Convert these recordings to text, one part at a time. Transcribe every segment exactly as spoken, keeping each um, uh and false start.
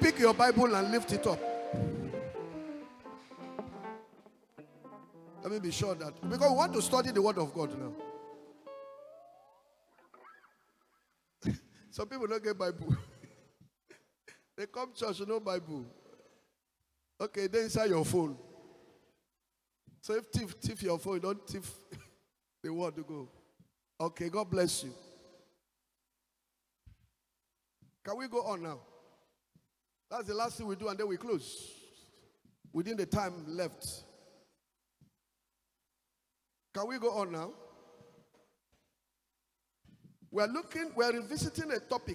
pick your Bible and lift it up. Let me be sure that, because we want to study the Word of God now. Some people don't get Bible. They come church, no Bible. Okay, then inside your phone. So if thief, thief your phone, don't thief the Word to go. Okay, God bless you. Can we go on now? That's the last thing we do, and then we close within the time left. Can we go on now? We are looking, we are revisiting a topic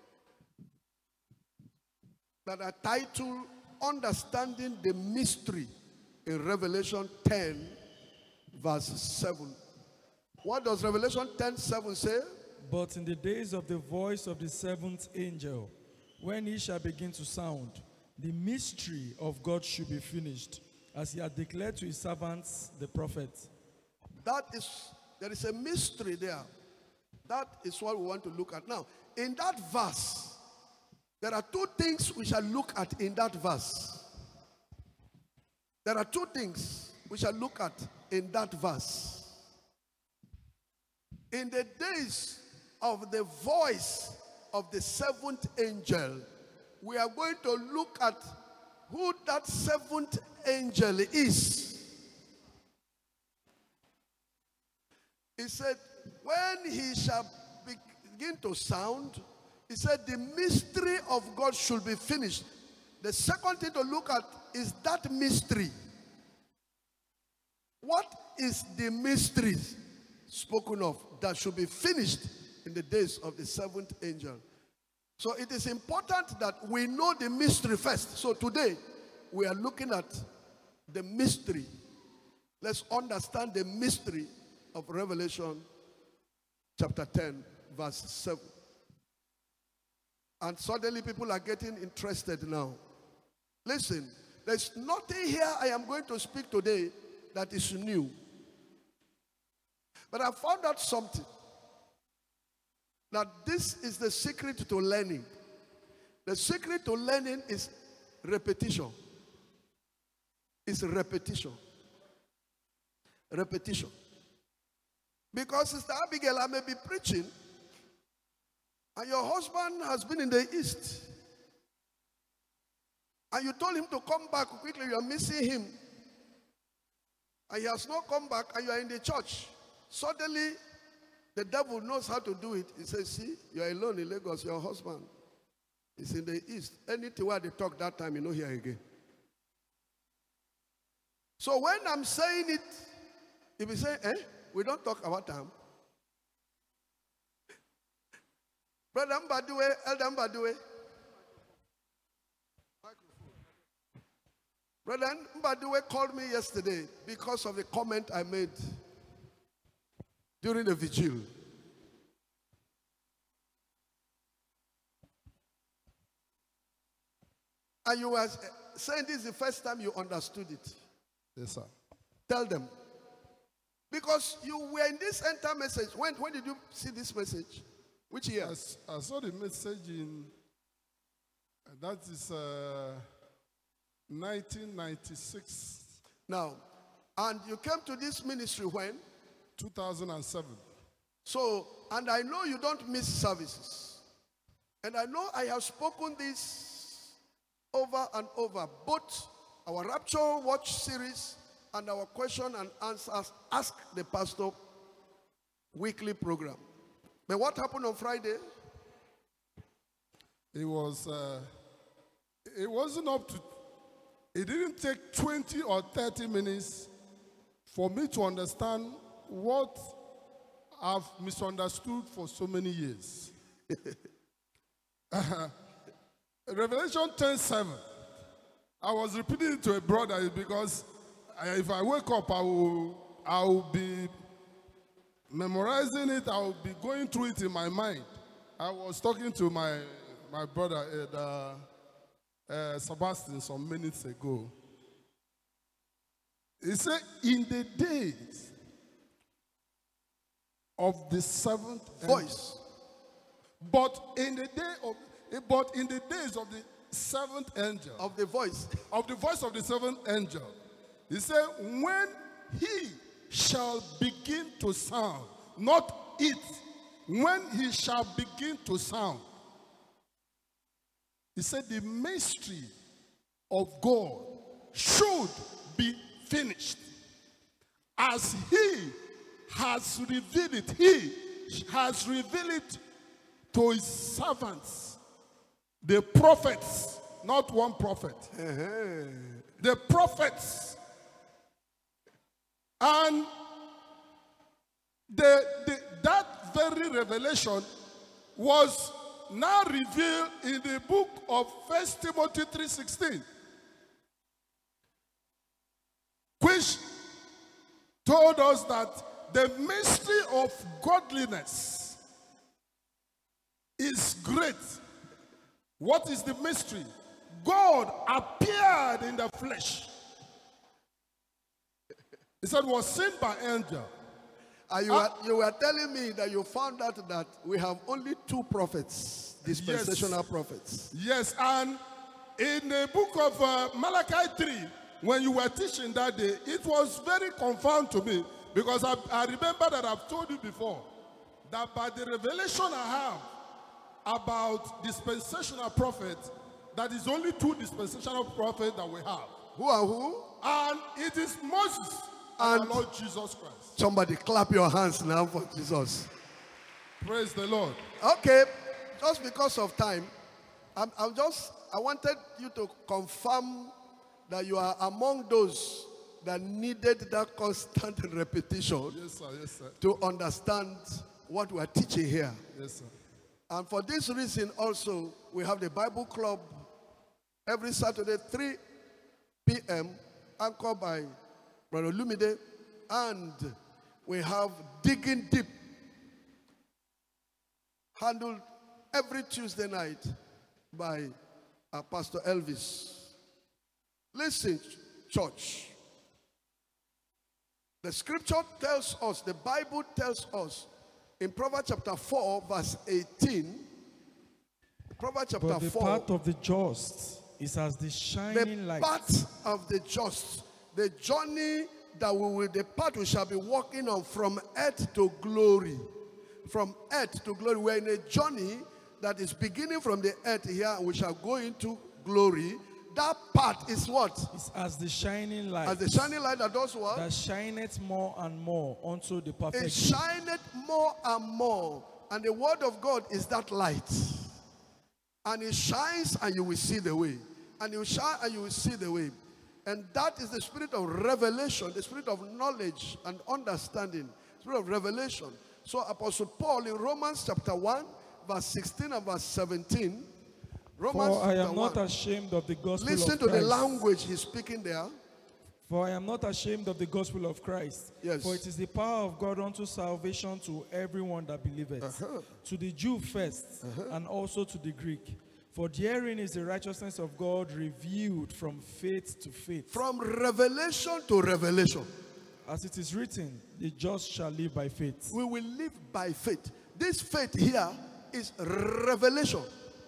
that are titled Understanding the Mystery in Revelation ten, verse seven. What does Revelation ten, seven say? But in the days of the voice of the seventh angel, when he shall begin to sound, the mystery of God should be finished, as he had declared to his servants, the prophets. That is, there is a mystery there. That is what we want to look at. Now, in that verse, there are two things we shall look at in that verse. There are two things we shall look at in that verse. In the days of the voice of the seventh angel, we are going to look at who that seventh angel is. He said, when he shall begin to sound, he said the mystery of God should be finished. The second thing to look at is that mystery. What is the mystery spoken of that should be finished in the days of the seventh angel? So it is important that we know the mystery first. So today we are looking at the mystery. Let's understand the mystery of Revelation chapter ten, verse seven. And suddenly people are getting interested now. Listen, there's nothing here I am going to speak today that is new. But I found out something. That this is the secret to learning. The secret to learning is repetition. It's repetition. Repetition. Because Sister Abigail, I may be preaching, and your husband has been in the east, and you told him to come back quickly, you are missing him, and he has not come back, and you are in the church. Suddenly, the devil knows how to do it. He says, see, you are alone in Lagos, your husband is in the east. Anything where they talk that time, you know, here again. So when I'm saying it, if you say, eh? We don't talk about time. Brother Mbadiwe, Elder Mbadiwe. Brother Mbadiwe called me yesterday because of the comment I made during the vigil. And you were saying this is the first time you understood it. Yes, sir. Tell them. Because you were in this enter message. When, when did you see this message? Which year? I, I saw the message in, that is uh, nineteen ninety-six. Now, and you came to this ministry when? two thousand seven. So, and I know you don't miss services. And I know I have spoken this over and over. Both our Rapture Watch series and our question and answers, Ask the Pastor weekly program. But what happened on Friday? It was, uh, it wasn't up to, it didn't take twenty or thirty minutes for me to understand what I've misunderstood for so many years. uh, Revelation ten seven. I was repeating it to a brother because if I wake up, I will, I will be memorizing it. I will be going through it in my mind. I was talking to my, my brother, uh, uh, Sebastian, some minutes ago. He said, in the days of the seventh voice, but in the day of, but in the days of the seventh angel, of the voice. of the voice of the seventh angel. He said, when he shall begin to sound, not it, when he shall begin to sound. He said the mystery of God should be finished. As he has revealed it, he has revealed it to his servants, the prophets, not one prophet, the prophets. And the, the, that very revelation was now revealed in the book of First Timothy three sixteen, which told us that the mystery of godliness is great. What is the mystery? God appeared in the flesh. He said, was seen by angel. And you, are, you were telling me that you found out that we have only two prophets, dispensational Yes. prophets. Yes, and in the book of uh, Malachi three, when you were teaching that day, it was very confirmed to me, because I, I remember that I've told you before that by the revelation I have about dispensational prophets, that is only two dispensational prophets that we have. Who are who? And it is Moses and, And- the Lord Jesus Christ. Somebody clap your hands now for Jesus. Praise the Lord. Okay, just because of time, I'm, I'm just, I wanted you to confirm that you are among those that needed that constant repetition Yes, sir. Yes, sir. to understand what we are teaching here. Yes, sir. And for this reason also, we have the Bible Club every Saturday, three p m, anchored by Brother Lumide, and we have Digging Deep, handled every Tuesday night by uh, Pastor Elvis. Listen, church. The scripture tells us, the Bible tells us in Proverbs chapter four, verse eighteen. Proverbs chapter But the four. path of the just is as the shining The light. path of the just, the journey that we will, the path we shall be walking on from earth to glory. From earth to glory. We're in a journey that is beginning from the earth here, and we shall go into glory. That path is what? Is as the shining light. As the shining light that does what? that shineth more and more unto the perfect It day. shineth more and more. And the word of God is that light. And it shines and you will see the way. And you shine and you will see the way. And that is the spirit of revelation, the spirit of knowledge and understanding, spirit of revelation. So Apostle Paul in Romans chapter one, verse sixteen and verse seventeen. Romans For I am chapter not one. ashamed of the gospel Listen of to the Christ. language he's speaking there. For I am not ashamed of the gospel of Christ. Yes. For it is the power of God unto salvation to everyone that believeth. Uh-huh. To the Jew first, and also to the Greek. For therein is the righteousness of God revealed from faith to faith. From revelation to revelation. As it is written, the just shall live by faith. We will live by faith. This faith here is revelation.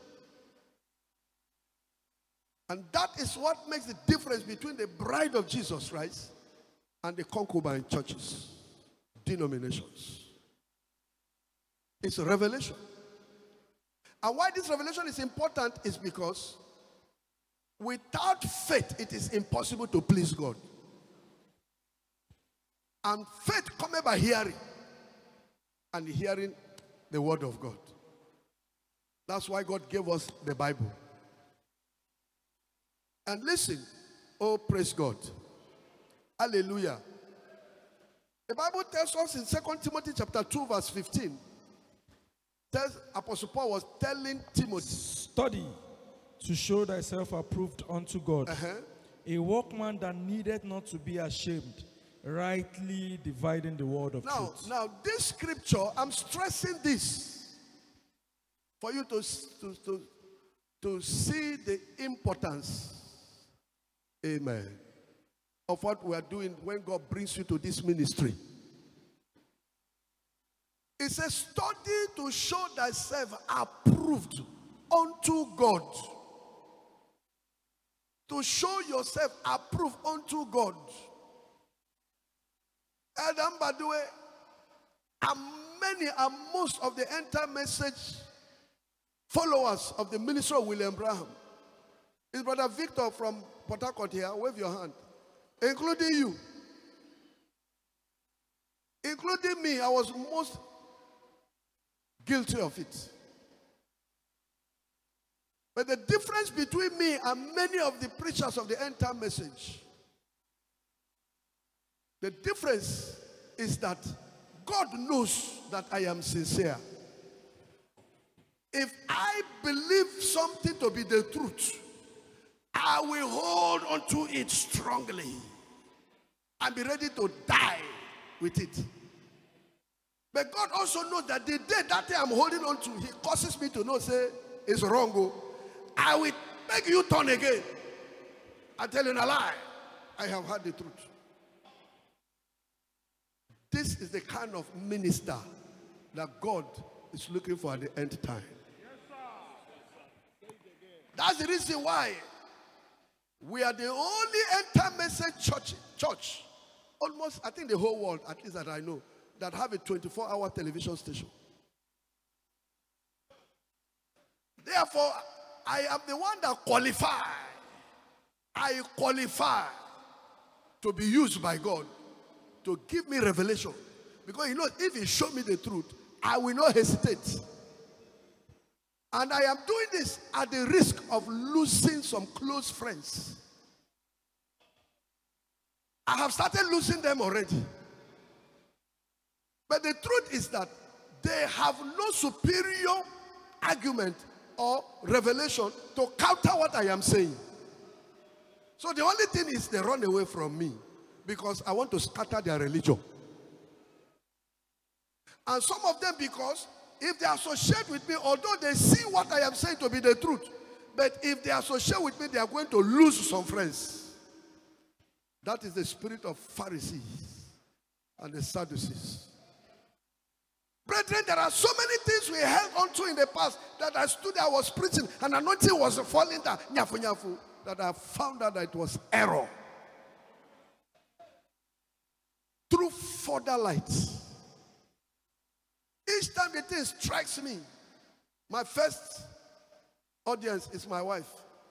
And that is what makes the difference between the bride of Jesus Christ and the concubine churches, denominations. It's a revelation. And why this revelation is important is because without faith, it is impossible to please God. And faith comes by hearing, and hearing the word of God. That's why God gave us the Bible. And listen, oh praise God. Hallelujah. The Bible tells us in Second Timothy chapter two, verse fifteen. Tells, Apostle Paul was telling Timothy, Study to show thyself approved unto God. uh-huh, A workman that needeth not to be ashamed, rightly dividing the word of now, truth. now this scripture, I'm stressing this for you to, to, to, to see the importance, amen, of what we are doing when God brings you to this ministry. It says, study to show thyself approved unto God. to show yourself approved unto God. Adam Badue, and many and most of the end time message followers of the ministry of William Branham. Is Brother Victor from Port Harcourt here? Wave your hand. Including you. Including me, I was most guilty of it. But the difference between me and many of the preachers of the end time message, the difference is that God knows that I am sincere. If I believe something to be the truth, I will hold on to it strongly and be ready to die with it. But God also knows that the day that I'm holding on to, He causes me to know, say, it's wrong. Oh. I will make you turn again. I tell you a lie. I have heard the truth. This is the kind of minister that God is looking for at the end time. That's the reason why we are the only end time message church, church, almost, I think the whole world, at least that I know, that have a twenty-four hour television station. Therefore, I am the one that qualify. I qualify to be used by God to give me revelation. Because you know, if He show me the truth, I will not hesitate. And I am doing this at the risk of losing some close friends. I have started losing them already. But the truth is that they have no superior argument or revelation to counter what I am saying. So the only thing is they run away from me because I want to scatter their religion. And some of them, because if they associate with me, although they see what I am saying to be the truth, but if they associate with me, they are going to lose some friends. That is the spirit of Pharisees and the Sadducees. Brethren, there are so many things we held onto in the past that I stood there, I was preaching, and anointing was falling down, nyafu, nyafu, that I found out that it was error. Through further light. Each time the thing strikes me, my first audience is my wife.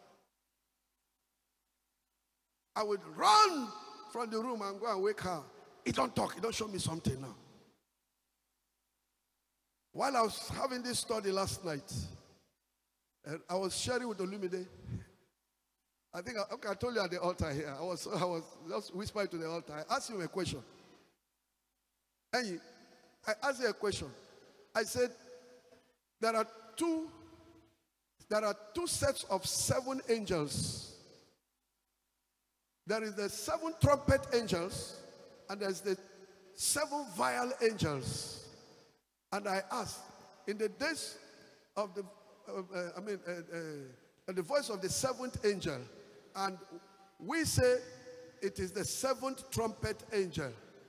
I would run from the room and go and wake her. He don't talk, he don't show me something now. While I was having this study last night, I was sharing with Olumide. I think, I, okay, I told you at the altar here. I was, I was just whispering to the altar. I asked him a question. And I asked him a question. I said, there are two, there are two sets of seven angels. There is the seven trumpet angels, and there's the seven vial angels. And I asked, in the days of the, uh, uh, I mean, uh, uh, the voice of the seventh angel, and we say it is the seventh trumpet angel.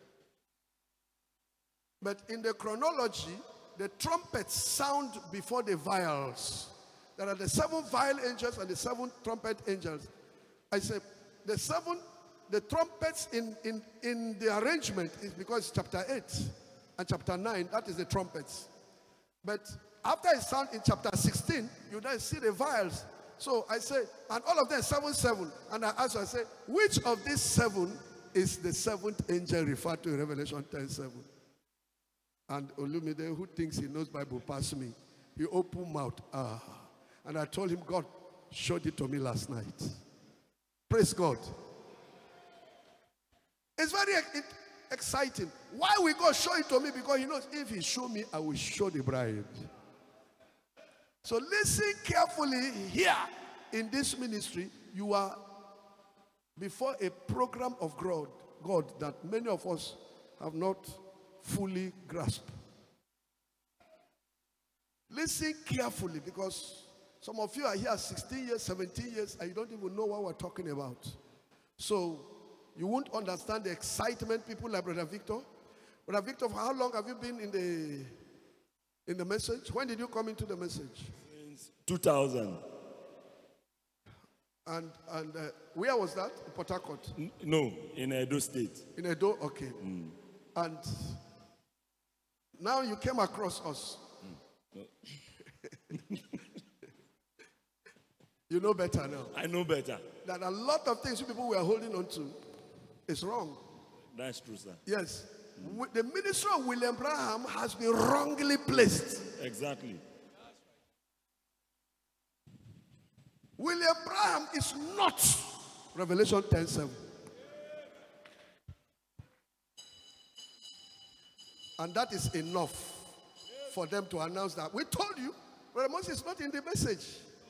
But in the chronology, the trumpets sound before the vials. There are the seven vial angels and the seven trumpet angels. I said, the seven, the trumpets in, in, in the arrangement is because it's chapter eight. And chapter nine, that is the trumpets. But after it sound in chapter sixteen, you then see the vials. So I say, and all of them seven, seven. And I ask, I say, which of these seven is the seventh angel referred to in Revelation ten seven? And Olumide, who thinks he knows Bible past me, he opened mouth. Ah. And I told him, God showed it to me last night. Praise God. It's very it, exciting. Why will God show it to me? Because he knows if he show me, I will show the bride. So listen carefully here in this ministry. You are before a program of God, God that many of us have not fully grasped. Listen carefully, because some of you are here sixteen years, seventeen years, and you don't even know what we're talking about. So you won't understand the excitement. People like Brother Victor. Brother Victor, for how long have you been in the in the message? When did you come into the message? Since two thousand. And and uh, where was that? In Port Harcourt. N- No, in Edo State. In Edo, okay. And now you came across us. You know better now. I know better. That a lot of things you people were holding on to is wrong. That's true, sir. Yes. Wi- The ministry of William Branham has been wrongly placed. Exactly. William Branham is not Revelation ten seven. And that is enough for them to announce that. We told you, Brother Moses is not in the message.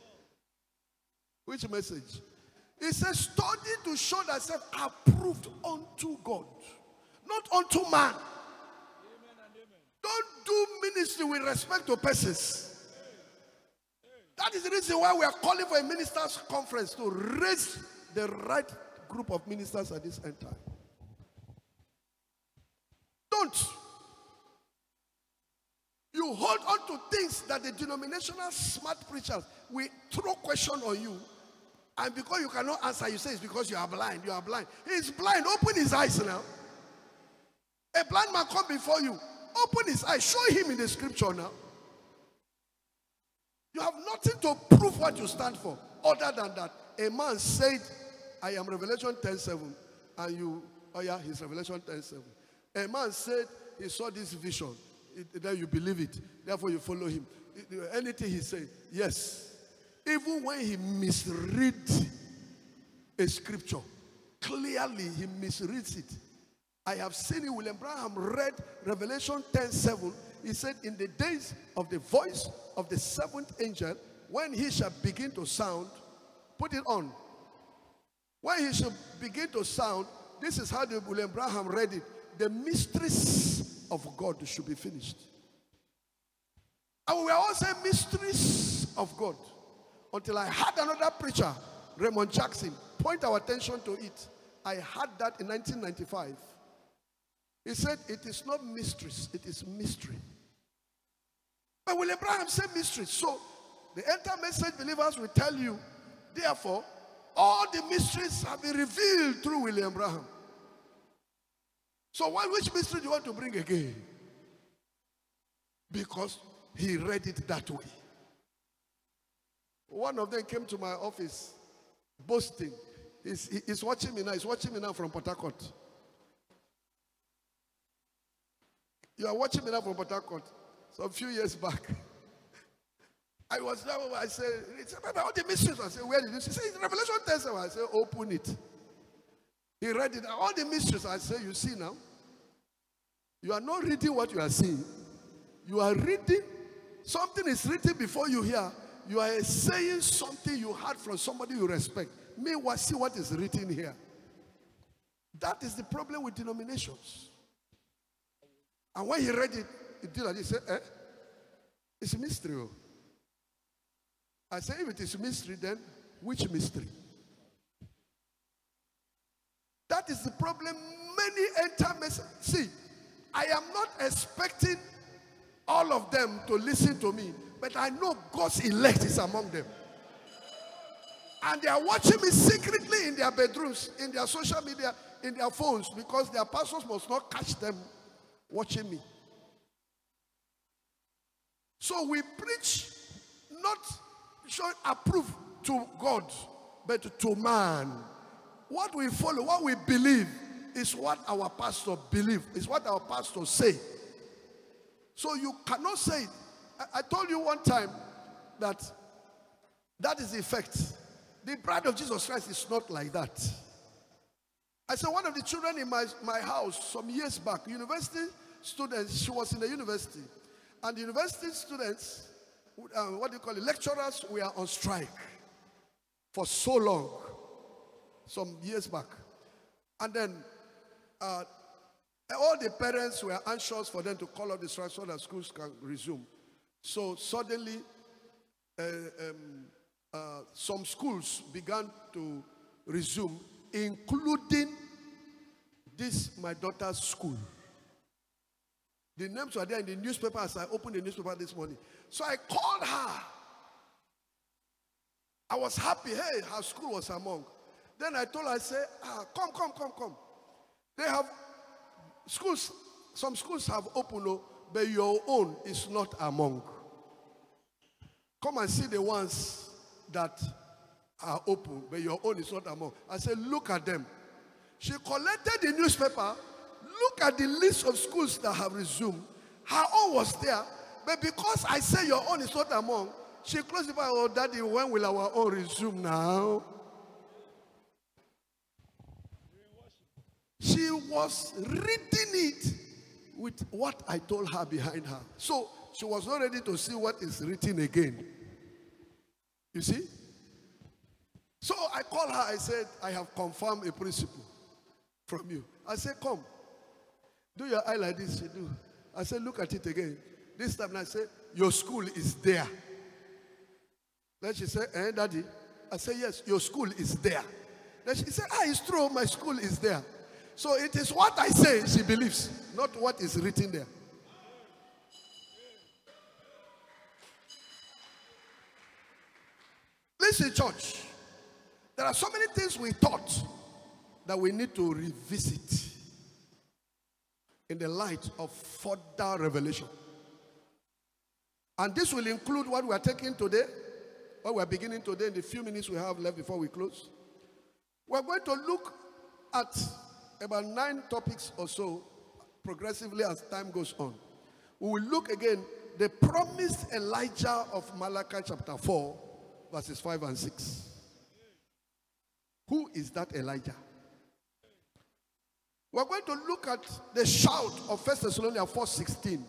Which message? It says, study to show thyself approved unto God, not unto man. Don't do ministry with respect to persons. That is the reason why we are calling for a ministers' conference to raise the right group of ministers at this end time. Don't. You hold on to things that the denominational smart preachers will throw question on you, and because you cannot answer, you say it's because you are blind. You are blind. He is blind. Open his eyes now. A blind man come before you. Open his eyes. Show him in the scripture now. You have nothing to prove what you stand for other than that. A man said, I am Revelation ten seven. And you, oh yeah, he's Revelation ten seven. A man said he saw this vision. It, then you believe it. Therefore you follow him. Anything he said, yes. Even when he misread a scripture, clearly he misreads it. I have seen it. William Branham read Revelation ten seven. He said, in the days of the voice of the seventh angel, when he shall begin to sound, put it on. When he shall begin to sound, this is how the William Branham read it. The mysteries of God should be finished. And we are all saying mysteries of God. Until I had another preacher, Raymond Jackson, point our attention to it. I had that in nineteen ninety-five. He said, it is not mysteries, it is mystery. But William Branham said mysteries. So the enter message believers will tell you, therefore, all the mysteries have been revealed through William Branham. So what, which mystery do you want to bring again? Because he read it that way. One of them came to my office boasting. He's, he- he's watching me now. He's watching me now from Port Harcourt. You are watching me now from Port Harcourt. So a few years back, I was there. I said, he said, "Remember all the mysteries." I said, "Where did you see?" He said, "It's Revelation ten seven." I said, "Open it." He read it. All the mysteries. I said, "You see now? You are not reading what you are seeing. You are reading. Something is written before you here. You are saying something you heard from somebody you respect. Meanwhile, see what is written here." That is the problem with denominations. And when he read it, he did like this. He said, eh? It's a mystery. oh." I said, if it is mystery, then which mystery? That is the problem. Many enter message. See, I am not expecting all of them to listen to me, but I know God's elect is among them. And they are watching me secretly in their bedrooms, in their social media, in their phones, because their pastors must not catch them watching me. So we preach not showing approve to God, but to man. What we follow, what we believe, is what our pastor believe, is what our pastors say. So you cannot say it. I, I told you one time that that is the effect. The bride of Jesus Christ is not like that. I said one of the children in my, my house some years back, university students, she was in the university. And the university students, uh, what do you call it, lecturers were on strike for so long, some years back. And then uh, all the parents were anxious for them to call up the strike so that schools can resume. So suddenly, uh, um, uh, some schools began to resume, including this, my daughter's school. The names were there in the newspaper as I opened the newspaper this morning. So I called her. I was happy. Hey, her school was among. Then I told her, I said, ah, come, come, come, come. They have schools, some schools have opened, oh, but your own is not among. Come and see the ones that are open, but your own is not among. I said, look at them. She collected the newspaper, look at the list of schools that have resumed. Her own was there, but because I say your own is not among, she closed the door. Oh, Daddy, when will our own resume now? She was reading it with what I told her behind her. So she was not ready to see what is written again. You see? So I called her, I said, I have confirmed a principle from you. I said, come, do your eye like this. She do. I said, look at it again. This time I said, your school is there. Then she said, eh, Daddy? I said, yes, your school is there. Then she said, ah, it's true, my school is there. So it is what I say she believes, not what is written there. Listen, church. There are so many things we taught that we need to revisit in the light of further revelation. And this will include what we are taking today, what we are beginning today in the few minutes we have left before we close. We are going to look at about nine topics or so progressively as time goes on. We will look again the promised Elijah of Malachi chapter four, verses five and six. Who is that Elijah? We're going to look at the shout of First Thessalonians four sixteen.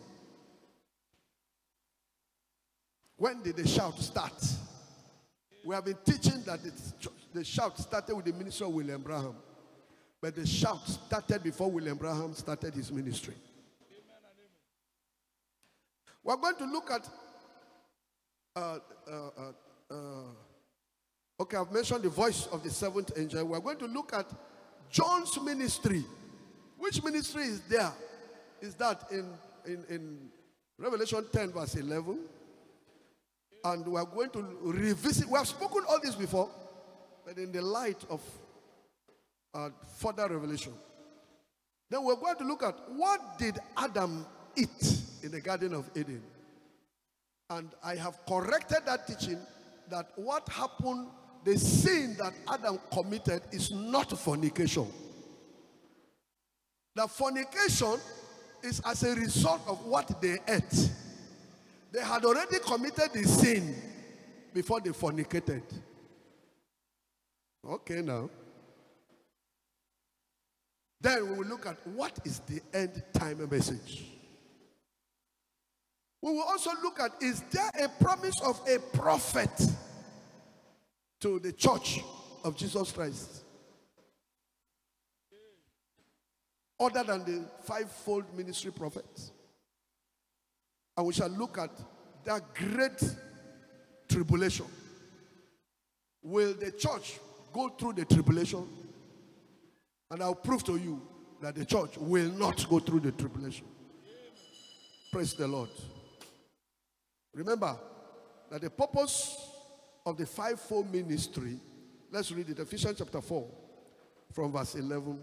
When did the shout start? We have been teaching that the shout started with the ministry of William Branham. But the shout started before William Branham started his ministry. We're going to look at, uh, uh, uh, uh, okay, I've mentioned the voice of the seventh angel. We're going to look at John's ministry. Which ministry is there? Is that in, in, in Revelation ten verse eleven? And we're going to revisit. We have spoken all this before, but in the light of uh, further revelation. Then we're going to look at what did Adam eat in the Garden of Eden. And I have corrected that teaching that what happened, the sin that Adam committed is not fornication. The fornication is as a result of what they ate. They had already committed the sin before they fornicated. Okay, now. Then we will look at what is the end time message. We will also look at, is there a promise of a prophet to the church of Jesus Christ? Other than the fivefold ministry prophets. And we shall look at that great tribulation. Will the church go through the tribulation? And I'll prove to you that the church will not go through the tribulation. Praise the Lord. Remember that the purpose of the fivefold ministry, let's read it, Ephesians chapter four, from verse eleven.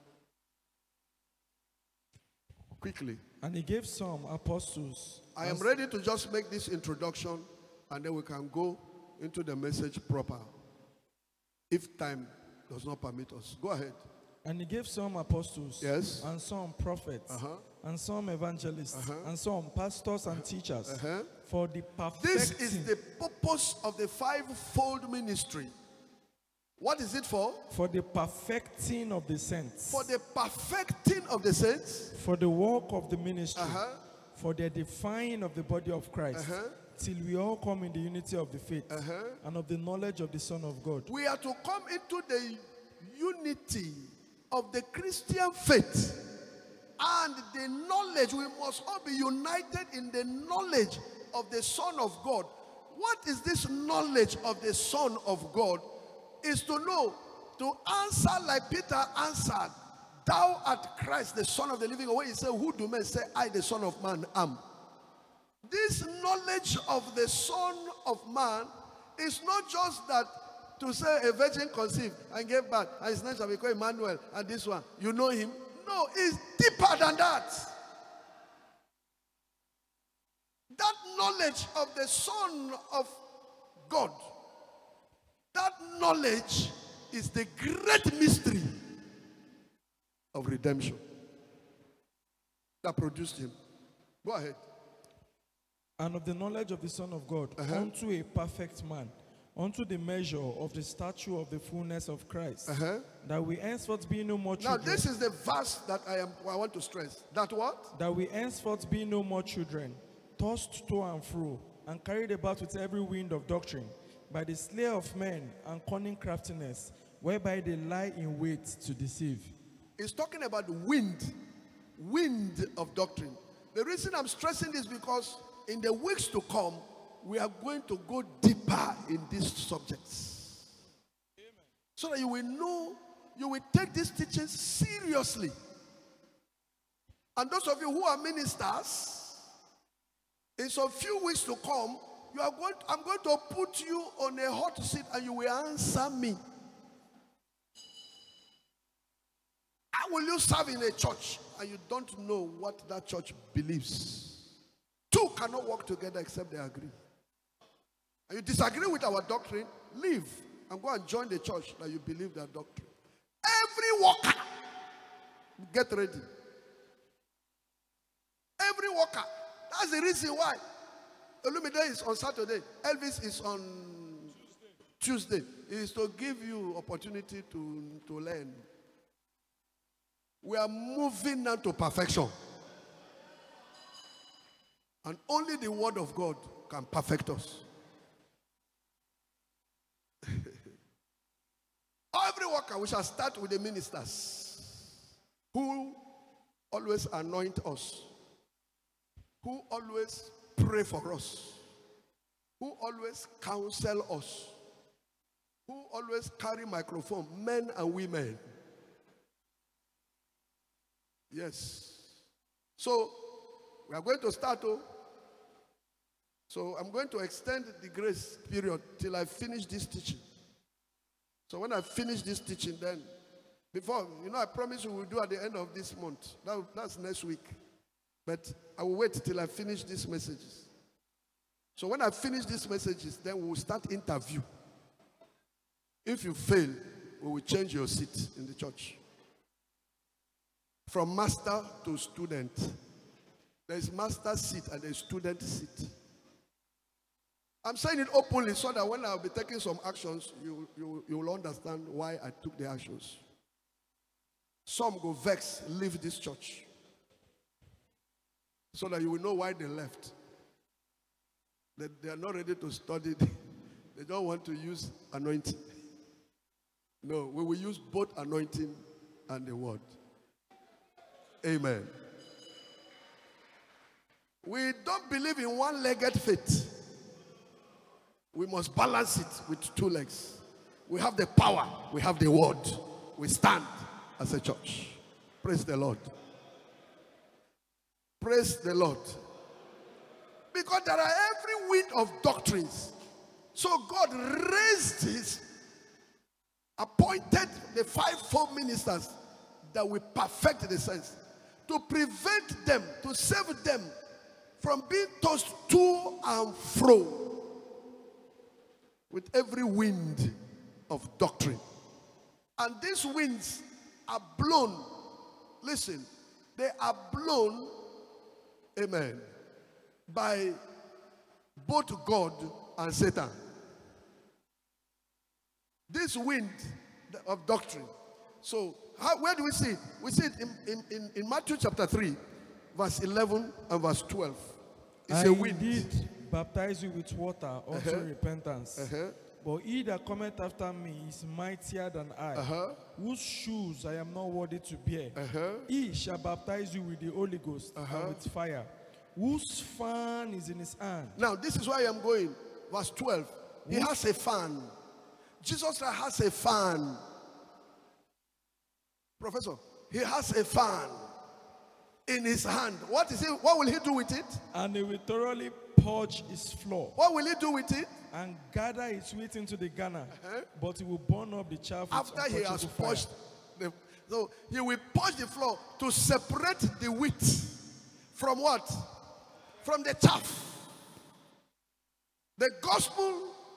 Quickly. And he gave some apostles. I am ready to just make this introduction and then we can go into the message proper. If time does not permit us. Go ahead. And he gave some apostles. Yes. And some prophets. Uh-huh. And some evangelists. Uh-huh. And some pastors and teachers. Uh-huh. For the perfecting. This is the purpose of the fivefold ministry. What is it for? For the perfecting of the saints. For the perfecting of the saints. For the work of the ministry. Uh-huh. For the edifying of the body of Christ. Uh-huh. Till we all come in the unity of the faith. Uh-huh. And of the knowledge of the Son of God. We are to come into the unity of the Christian faith. And the knowledge, we must all be united in the knowledge of the Son of God. What is this knowledge of the Son of God? Is to know, to answer like Peter answered, thou art Christ, the Son of the living God. When he said, who do men say I, the Son of Man, am? This knowledge of the Son of Man it's not just that to say a virgin conceived and gave birth, and his name shall be called Emmanuel, and this one, you know him. No, it's deeper than that. That knowledge of the Son of God, that knowledge is the great mystery of redemption that produced him. Go ahead. And of the knowledge of the Son of God, Uh-huh. unto a perfect man, unto the measure of the stature of the fullness of Christ, Uh-huh. that we henceforth be no more Now, children. this is the verse that I am. I want to stress. That what? That we henceforth be no more children, tossed to and fro, and carried about with every wind of doctrine, by the slayer of men and cunning craftiness, whereby they lie in wait to deceive. It's talking about wind, wind of doctrine. The reason I'm stressing this because in the weeks to come, we are going to go deeper in these subjects. Amen. So that you will know, you will take these teachings seriously. And those of you who are ministers, in some few weeks to come, you are going. I'm going to put you on a hot seat, and you will answer me. How will you serve in a church and you don't know what that church believes? Two cannot work together except they agree. And you disagree with our doctrine, leave and go and join the church that you believe that doctrine. Every worker, get ready. Every worker. That's the reason why Olumide is on Saturday, Elvis is on Tuesday. Tuesday. It is to give you opportunity to, to learn. We are moving now to perfection. And only the word of God can perfect us. Every worker, we shall start with the ministers who always anoint us, who always pray for us, who always counsel us, who always carry microphone, men and women. Yes. So, we are going to start. Oh. So, I'm going to extend the grace period till I finish this teaching. So, when I finish this teaching, then, before, you know, I promise we will do at the end of this month. That, that's next week. But I will wait till I finish these messages. So, when I finish these messages, then we will start interview. If you fail, we will change your seat in the church. From master to student. There is master seat and a student seat. I'm saying it openly so that when I'll be taking some actions, you, you, you will understand why I took the actions. Some go vex, leave this church. So that you will know why they left. They, they are not ready to study. They don't want to use anointing. No, we will use both anointing and the word. Amen. We don't believe in one-legged faith. We must balance it with two legs. We have the power. We have the word. We stand as a church. Praise the Lord. Praise the Lord. Because there are every wind of doctrines. So God raised his, appointed the fivefold ministers that will perfect the saints, to prevent them, to save them from being tossed to and fro with every wind of doctrine. And these winds are blown, listen, they are blown, amen, by both God and Satan. This wind of doctrine. So, how, where do we see it? We see it in, in, in, in Matthew chapter three, verse eleven and verse twelve. It's I a wind. indeed baptize you with water unto Uh-huh. repentance. Uh-huh. But he that cometh after me is mightier than I, Uh-huh. whose shoes I am not worthy to bear. Uh-huh. He shall baptize you with the Holy Ghost Uh-huh. and with fire, whose fan is in his hand. Now, this is where I am going. Verse twelve. He has a fan. Jesus has a fan. Professor, he has a fan in his hand. What is it? What will he do with it? And he will thoroughly purge his floor What will he do with it? and gather its wheat into the garner, but he will burn up the chaff with After he has unquenchable fire. purged the, so he will purge the floor to separate the wheat from what? From the chaff. The gospel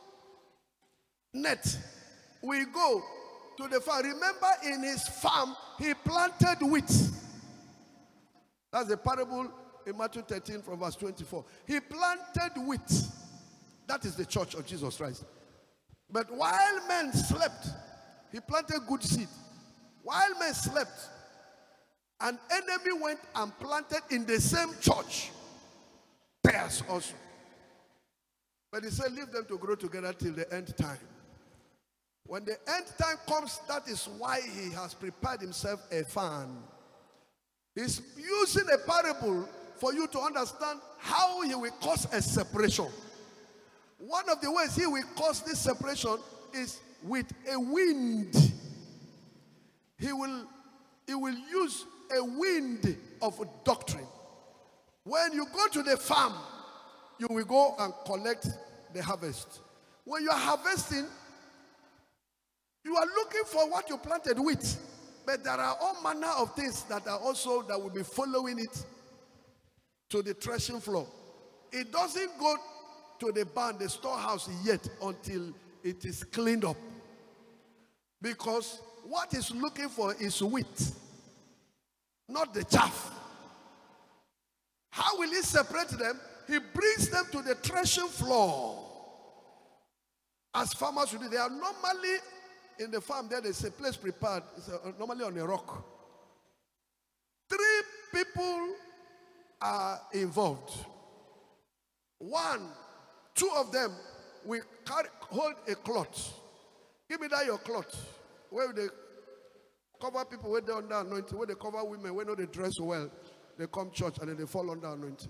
net will go to the farm. Remember, in his farm, he planted wheat. That's the parable in Matthew thirteen from verse twenty-four. He planted wheat. That is the church of Jesus Christ. But while men slept, he planted good seed. While men slept, an enemy went and planted in the same church tares also. But he said, leave them to grow together till the end time. When the end time comes, that is why he has prepared himself a fan. He's using a parable for you to understand how he will cause a separation. One of the ways he will cause this separation is with a wind. He will, he will use a wind of doctrine. When you go to the farm, you will go and collect the harvest. When you are harvesting, you are looking for what you planted with. But there are all manner of things that are also that will be following it to the threshing floor. It doesn't go to the barn, the storehouse yet until it is cleaned up. Because what it's looking for is wheat, not the chaff. How will he separate them? He brings them to the threshing floor. As farmers would do, they are normally in the farm there, there's a place prepared. It's a, normally on a rock. Three people are involved. One, two of them will carry, hold a cloth. Give me that your cloth. Where they cover people where they under anointing, where they cover women, where they dress well, they come church and then they fall under anointing.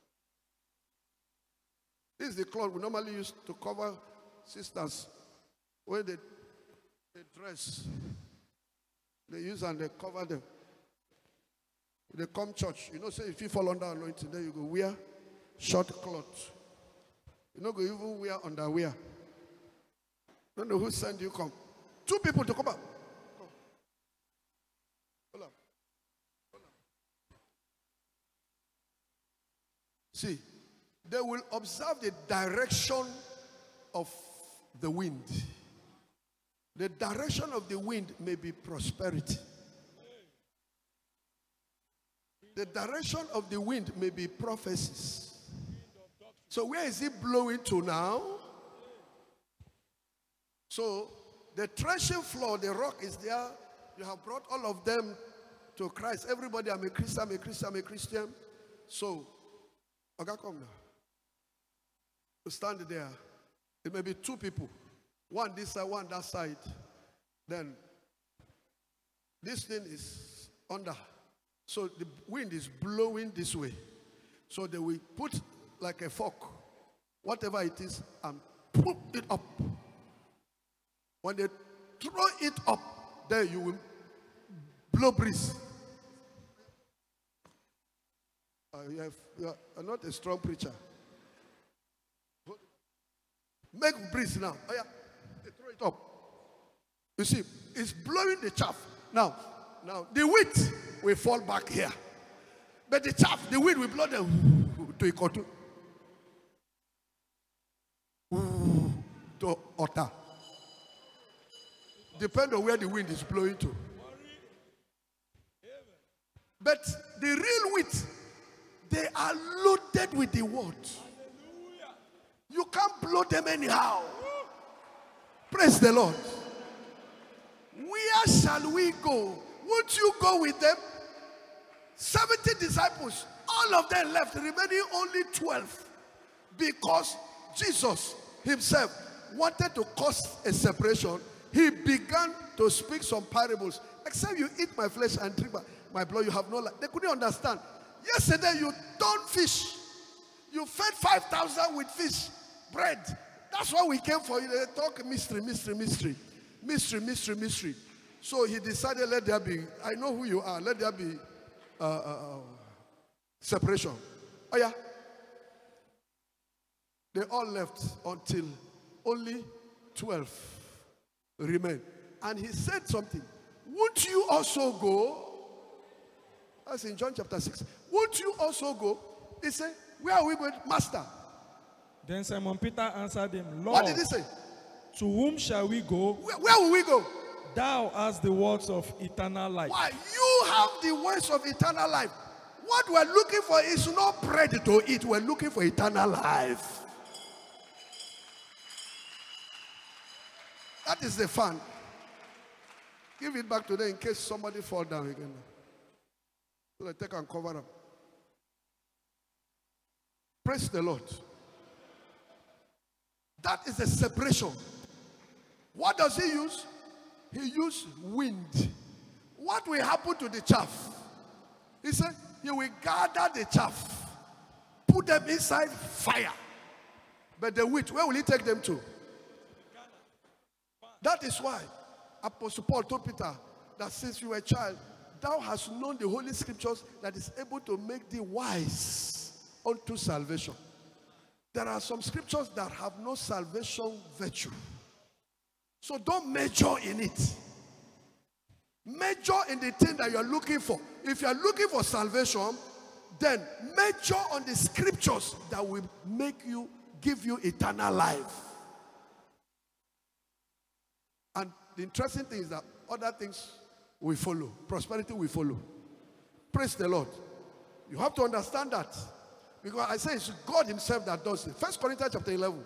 This is the cloth we normally use to cover sisters where they They dress, they use and they cover them. They come church. You know, say if you fall under anointing, then you go wear short clothes. You know, go even wear underwear. Don't know who sent you come. Two people to come up. Come. Hold up. Hold up. See, they will observe the direction of the wind. The direction of the wind may be prosperity. The direction of the wind may be prophecies. So where is it blowing to now? So the threshing floor, the rock is there. You have brought all of them to Christ. Everybody, I'm a Christian, I'm a Christian, I'm a Christian. So, okay, come now. You stand there. It may be two people. One this side, one that side. Then this thing is under. So the wind is blowing this way. So they will put like a fork, whatever it is, and put it up. When they throw it up, then you will blow breeze. Uh, you, have, you are not a strong preacher. Make breeze now. Oh yeah. Throw it up. You see, it's blowing the chaff. Now, now the wheat will fall back here. But the chaff, the wind will blow them to Ikotu. To Ota. Depend on where the wind is blowing to. But the real wheat, they are loaded with the word. You can't blow them anyhow. Praise the Lord. Where shall we go? Won't you go with them? seventy disciples, all of them left, remaining only twelve. Because Jesus himself wanted to cause a separation, he began to speak some parables. Except you eat my flesh and drink my blood, you have no life. They couldn't understand. Yesterday you turned fish. You fed five thousand with fish, bread. That's why we came for you. They talk mystery, mystery, mystery. Mystery, mystery, mystery. So he decided, let there be, I know who you are, let there be uh, uh, uh, separation. Oh yeah. They all left until only twelve remain. And he said something. Won't you also go? That's in John chapter six. Won't you also go? He said, where are we going, Master? Then Simon Peter answered him, Lord, What did he say? to whom shall we go? Where, where will we go? Thou hast the words of eternal life. Why? You have the words of eternal life. What we're looking for is not bread to eat. We're looking for eternal life. That is the fun. Give it back to them in case somebody fall down again. So that they can cover up. Praise the Lord. That is the separation. What does he use? He used wind. What will happen to the chaff? He said, he will gather the chaff, put them inside fire. But the wheat, where will he take them to? That is why Apostle Paul told Peter that since you were a child, thou hast known the Holy Scriptures that is able to make thee wise unto salvation. There are some scriptures that have no salvation virtue. So don't major in it. Major in the thing that you are looking for. If you are looking for salvation, then major on the scriptures that will make you, give you eternal life. And the interesting thing is that other things will follow. Prosperity will follow. Praise the Lord. You have to understand that. Because I say it's God himself that does it. First Corinthians chapter eleven.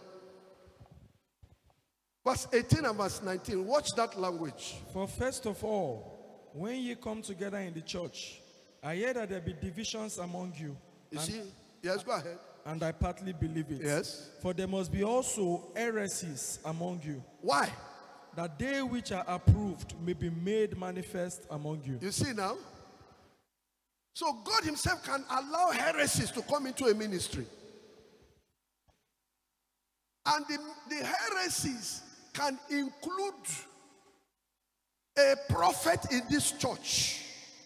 Verse eighteen and verse nineteen. Watch that language. For first of all, when ye come together in the church, I hear that there be divisions among you. You and, see? Yes, go ahead. and I partly believe it. Yes. For there must be also heresies among you, Why? that they which are approved may be made manifest among you. You see now? So God himself can allow heresies to come into a ministry. And the, the heresies can include a prophet in this church.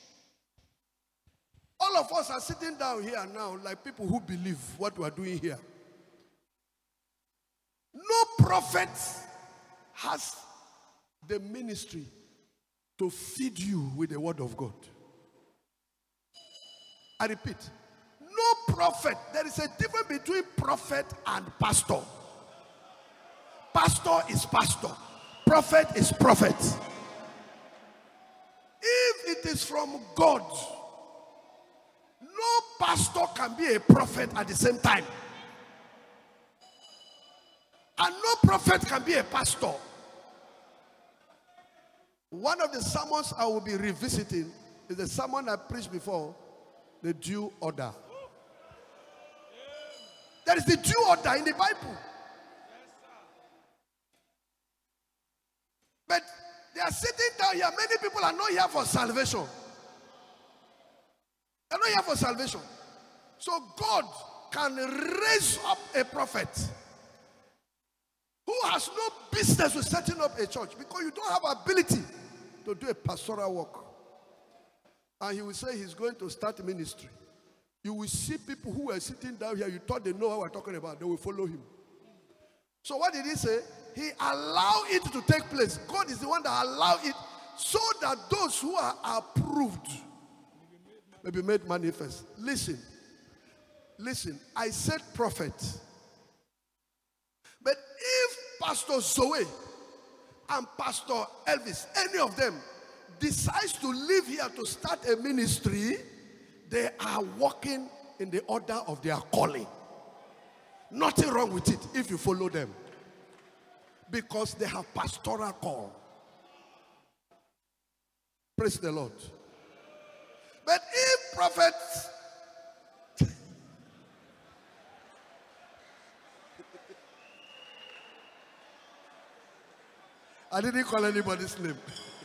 All of us are sitting down here now like people who believe what we are doing here. No prophet has the ministry to feed you with the word of God. I repeat, no prophet. There is a difference between prophet and pastor. Pastor is pastor. Prophet is prophet. If it is from God, no pastor can be a prophet at the same time. And no prophet can be a pastor. One of the sermons I will be revisiting is the sermon I preached before, the due order. There is the due order in the Bible. But they are sitting down here. Many people are not here for salvation. They're not here for salvation. So God can raise up a prophet who has no business with setting up a church because you don't have ability to do a pastoral work. And he will say he's going to start a ministry. You will see people who are sitting down here, you thought they know what we're talking about, they will follow him. So what did he say? He allowed it to take place. God is the one that allowed it so that those who are approved may be made manifest. Listen. Listen. I said prophet. But if Pastor Zoe and Pastor Elvis, any of them, decides to live here to start a ministry, they are walking in the order of their calling. Nothing wrong with it if you follow them. Because they have pastoral call. Praise the Lord. But if prophets I didn't call anybody's name.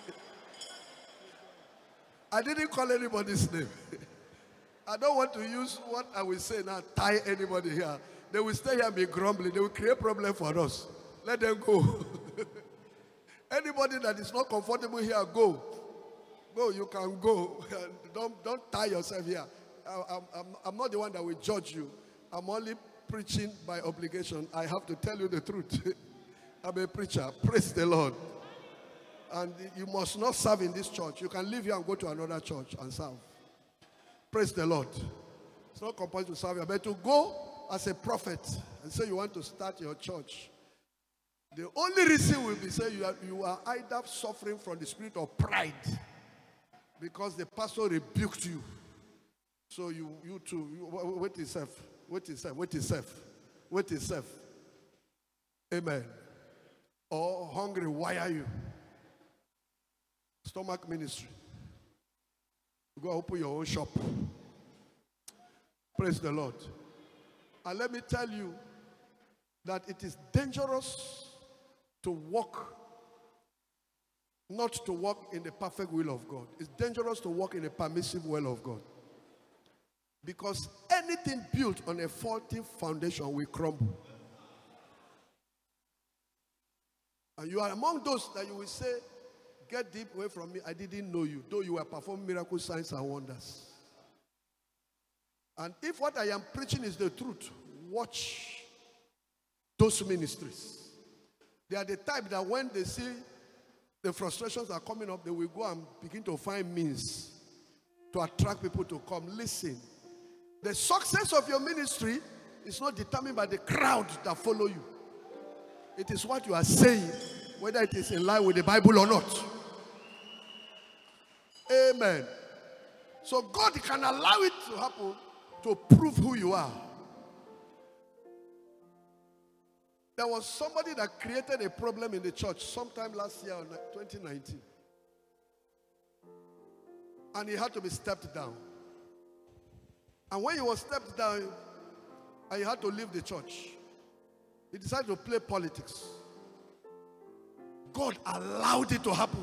I didn't call anybody's name. I don't want to use what I will say now, tie anybody here. They will stay here and be grumbling. They will create problem for us. Let them go. Anybody that is not comfortable here, go. Go, you can go. Don't, don't tie yourself here. I, I'm, I'm, I'm not the one that will judge you. I'm only preaching by obligation. I have to tell you the truth. I'm a preacher. Praise the Lord. And you must not serve in this church. You can leave here and go to another church and serve. Praise the Lord. It's not compulsory to serve here, but to go as a prophet and say you want to start your church. The only reason will be say you are, you are either suffering from the spirit of pride because the pastor rebuked you. So you you too, you, wait yourself, wait yourself, wait yourself, wait yourself. Amen. Or hungry, why are you? Stomach ministry. Go open your own shop. Praise the Lord. And let me tell you that it is dangerous to walk, not to walk in the perfect will of God. It's dangerous to walk in the permissive will of God. Because anything built on a faulty foundation will crumble. And you are among those that you will say, get deep away from me, I didn't know you, though you were performing miracle signs and wonders. And if what I am preaching is the truth, watch those ministries. They are the type that when they see the frustrations are coming up, they will go and begin to find means to attract people to come. Listen, the success of your ministry is not determined by the crowd that follow you. It is what you are saying, whether it is in line with the Bible or not. Amen. So God can allow it to happen to prove who you are. There was somebody that created a problem in the church sometime last year, twenty nineteen. And he had to be stepped down. And when he was stepped down, and he had to leave the church, he decided to play politics. God allowed it to happen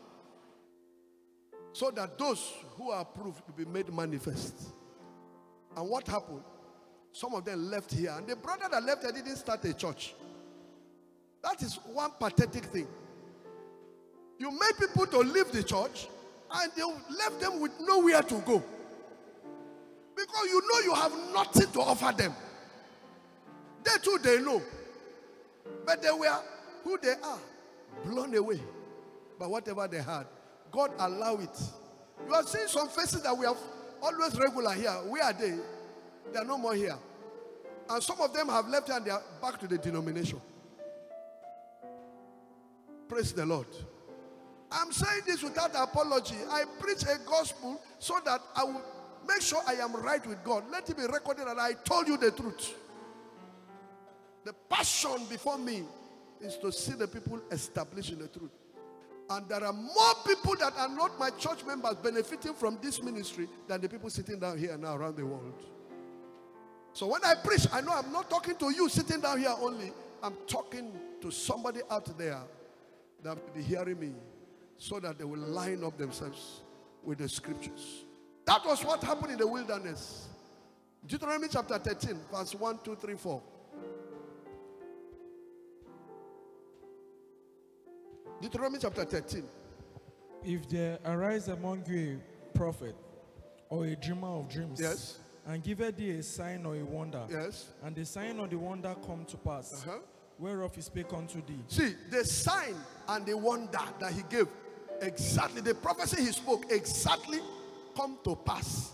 so that those who are approved will be made manifest. And what happened? Some of them left here, and the brother that left here didn't start a church. That is one pathetic thing. You made people to leave the church, and they left them with nowhere to go. Because you know you have nothing to offer them. They too, they know. But they were who they are, blown away by whatever they had. God allowed it. You are seeing some faces that we have always regular here. Where are they? They are no more here. And some of them have left and they are back to the denomination. Praise the Lord. I'm saying this without apology. I preach a gospel so that I will make sure I am right with God. Let it be recorded that I told you the truth. The passion before me is to see the people established in the truth. And there are more people that are not my church members benefiting from this ministry than the people sitting down here now around the world. So when I preach, I know I'm not talking to you sitting down here only. I'm talking to somebody out there that will be hearing me so that they will line up themselves with the scriptures. That was what happened in the wilderness. Deuteronomy chapter thirteen, verse one, two, three, four. Deuteronomy chapter thirteen. If there arise among you a prophet or a dreamer of dreams, Yes. and giveth thee a sign or a wonder, Yes. and the sign or the wonder come to pass, Uh-huh. whereof he spake unto thee, See, the sign and the wonder that he gave, exactly, the prophecy he spoke, exactly come to pass.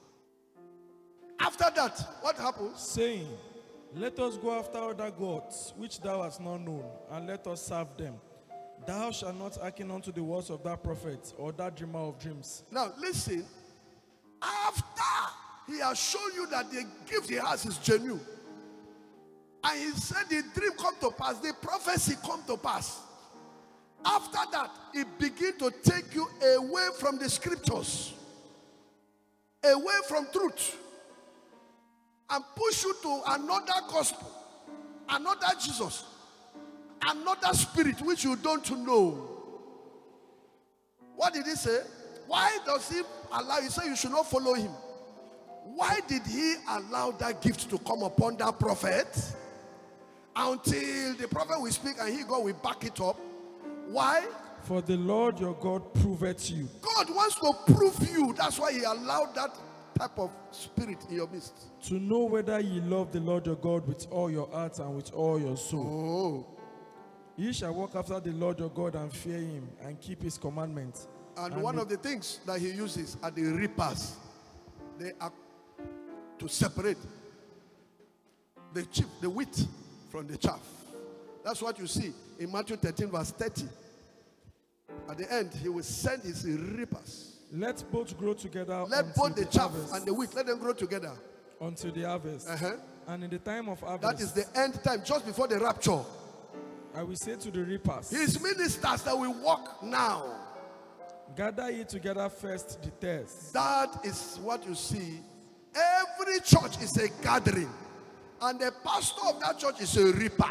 After that, what happens? saying, let us go after other gods, which thou hast not known, and let us serve them. Thou shalt not hearken unto the words of that prophet or that dreamer of dreams. Now, listen. After he has shown you that the gift he has is genuine, and he said the dream come to pass, the prophecy come to pass. After that, he begin to take you away from the scriptures, away from truth, and push you to another gospel, another Jesus, another spirit which you don't know. What did he say? Why does he allow? He said you should not follow him. Why did he allow that gift to come upon that prophet? Until the prophet will speak and he God will back it up. Why? For the Lord your God proveth you. God wants to prove you. That's why he allowed that type of spirit in your midst. To know whether ye love the Lord your God with all your heart and with all your soul. Oh. Ye shall walk after the Lord your God and fear him and keep his commandments. And, And one the- of the things that he uses are the reapers. They are to separate the chip, the wheat from the chaff. That's what you see in Matthew thirteen, verse thirty. At the end, he will send his reapers. Let both grow together Let until both the chaff harvest, and the wheat, let them grow together. until the harvest. Uh-huh. And in the time of harvest, That is the end time, just before the rapture. I will say to the reapers, His ministers that will walk now. gather ye together first the tares, That is what you see. Every church is a gathering, and the pastor of that church is a reaper.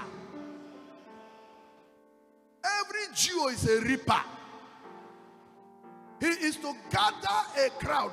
Every Jew is a reaper. He is to gather a crowd.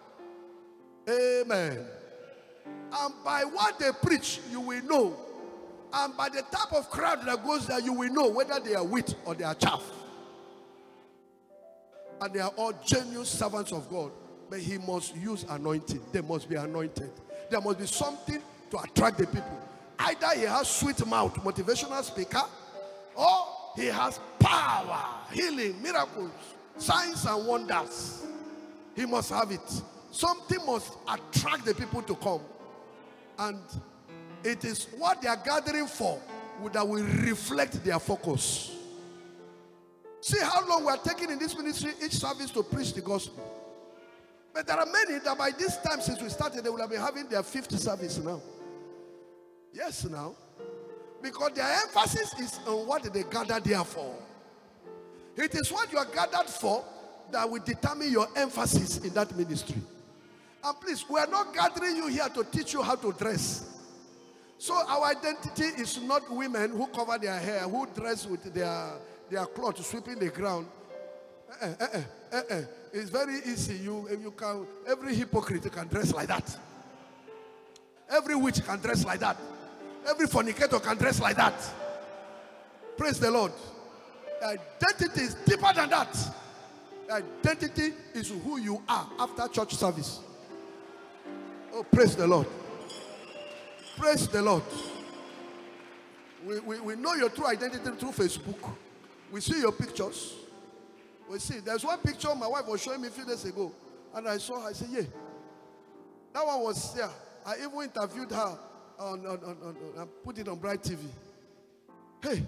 Amen. And by what they preach, you will know. And by the type of crowd that goes there, you will know whether they are wheat or they are chaff. And they are all genuine servants of God. But he must use anointing. They must be anointed. There must be something to attract the people. Either he has sweet mouth, motivational speaker, or he has power, healing, miracles, signs and wonders. He must have it. Something must attract the people to come. And it is what they are gathering for that will reflect their focus. See how long we are taking in this ministry, each service, to preach the gospel. But there are many that by this time, since we started, they will have been having their fifth service now. Yes, now. Because their emphasis is on what they gathered there for. It is what you are gathered for that will determine your emphasis in that ministry. And please, we are not gathering you here to teach you how to dress. So our identity is not women who cover their hair, who dress with their, their cloth sweeping the ground. Uh, uh, uh, uh, uh. It's very easy. You, you can, every hypocrite can dress like that. Every witch can dress like that. Every fornicator can dress like that. Praise the Lord. Identity is deeper than that. Identity is who you are after church service. Oh, praise the Lord. Praise the Lord. We, we, we know your true identity through Facebook. We see your pictures. We see. There's one picture my wife was showing me a few days ago. And I saw her. I said, yeah. That one was there. I even interviewed her on, on, on, on, and put it on Bright T V. Hey.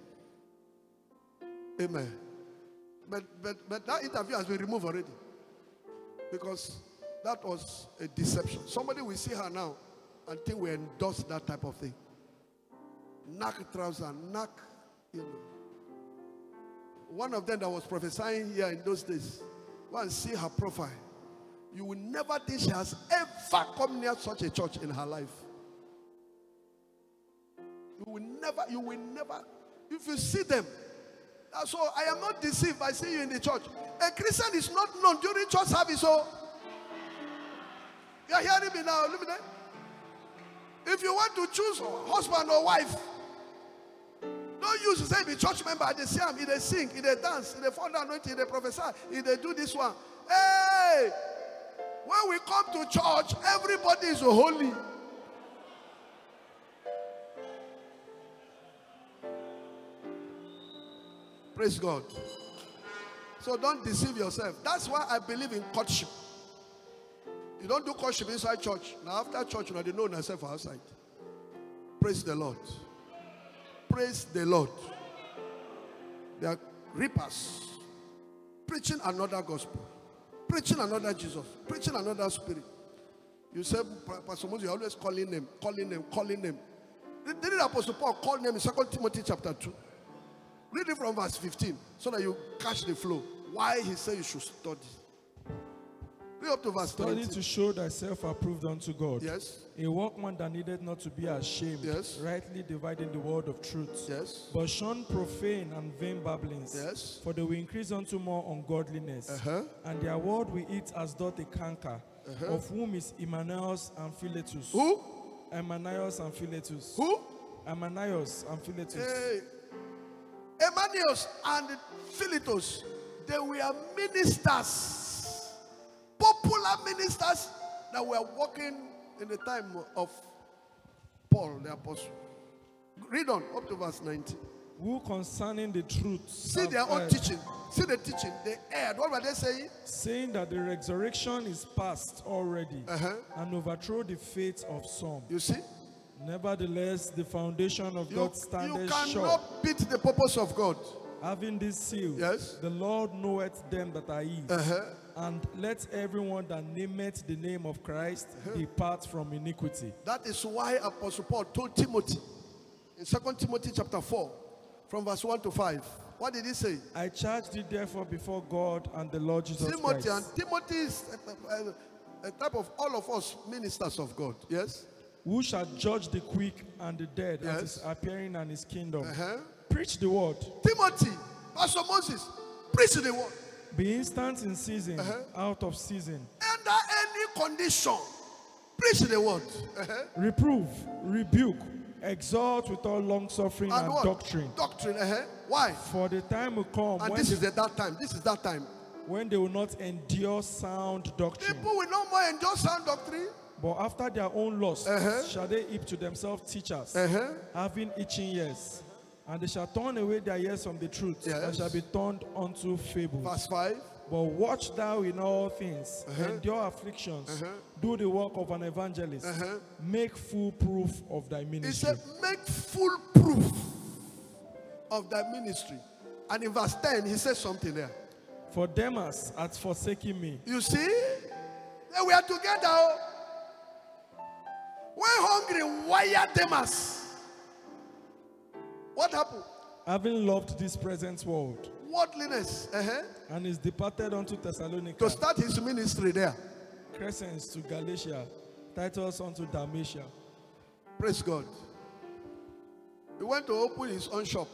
Amen. But, but, but that interview has been removed already. Because that was a deception. Somebody will see her now and think we endorse that type of thing. Knock trouser, knock, you know. One of them that was prophesying here in those days, go and see her profile. You will never think she has ever come near such a church in her life. You will never, you will never, if you see them. So I am not deceived by seeing you in the church. A Christian is not known during church service. So you are hearing me now. Look at that. If you want to choose husband or wife, don't use to say be church member. They see him, they sing, they dance, they fall down anointing, they prophesy, they do this one. Hey, when we come to church, everybody is holy. Praise God. So don't deceive yourself. That's why I believe in courtship. You don't do courtship inside church. Now after church, you know, they know themselves outside. Praise the Lord. Praise the Lord. They are reapers. Preaching another gospel. Preaching another Jesus. Preaching another spirit. You say, Pastor Moses, you're always calling them, calling them, calling them. Didn't Apostle Paul call them in Second Timothy chapter two? Read it from verse fifteen so that you catch the flow. Why he said you should study. Read up to verse study twenty. to show thyself approved unto God. Yes. A workman that needed not to be ashamed, Yes. rightly dividing the word of truth. Yes. But shun profane and vain babblings. Yes. For they will increase unto more ungodliness. Uh-huh. And their word will eat as doth a canker, Uh-huh. of whom is Emmanuel and Philetus. Who? Emmanuel and Philetus. Who? Emmanuel and Philetus. Hey. Emmanuel and Philetus, they were ministers, popular ministers that were working in the time of Paul the apostle. Read on up to verse nineteen. who concerning the truth See have their own erred, teaching. See the teaching. They erred. What were they saying? saying that the resurrection is past already, Uh-huh. and overthrow the faith of some. You see? Nevertheless, the foundation of You, God you standeth cannot sure, beat the purpose of God. having this seal. Yes. The Lord knoweth them that are his. Uh-huh. And let everyone that nameth the name of Christ depart from iniquity. That is why Apostle Paul told Timothy in Second Timothy chapter four, from verse one to five. What did he say? I charge thee therefore before God and the Lord Jesus Timothy, and Christ, Timothy is a, a- a type of all of us ministers of God. Yes? who shall judge the quick and the dead at Yes. his appearing and his kingdom. Uh-huh. Preach the word. Timothy, Pastor Moses, preach the word. Be instant in season, Uh-huh. out of season. Under any condition, preach the word. Uh-huh. Reprove, rebuke, exhort with all long suffering and, And what? doctrine. Doctrine. Uh-huh. Why? For the time will come And when this they, is the, that time. This is that time. when they will not endure sound doctrine, People will no more endure sound doctrine. but after their own lusts Uh-huh. shall they heap to themselves teachers, Uh-huh. having itching ears. And they shall turn away their ears from the truth, and Yes. shall be turned unto fables. Verse five. But watch thou in all things, Uh-huh. endure afflictions, Uh-huh. do the work of an evangelist, Uh-huh. make full proof of thy He ministry. said, make full proof of that ministry. And in verse ten, he says something there. For Demas hath forsaken me, You see? They were together. oh. When hungry, wire Demas. What happened? having loved this present world, Worldliness. Uh-huh. and is departed unto Thessalonica, To start his ministry there. Crescens to Galatia, Titus unto Dalmatia. Praise God. He went to open his own shop.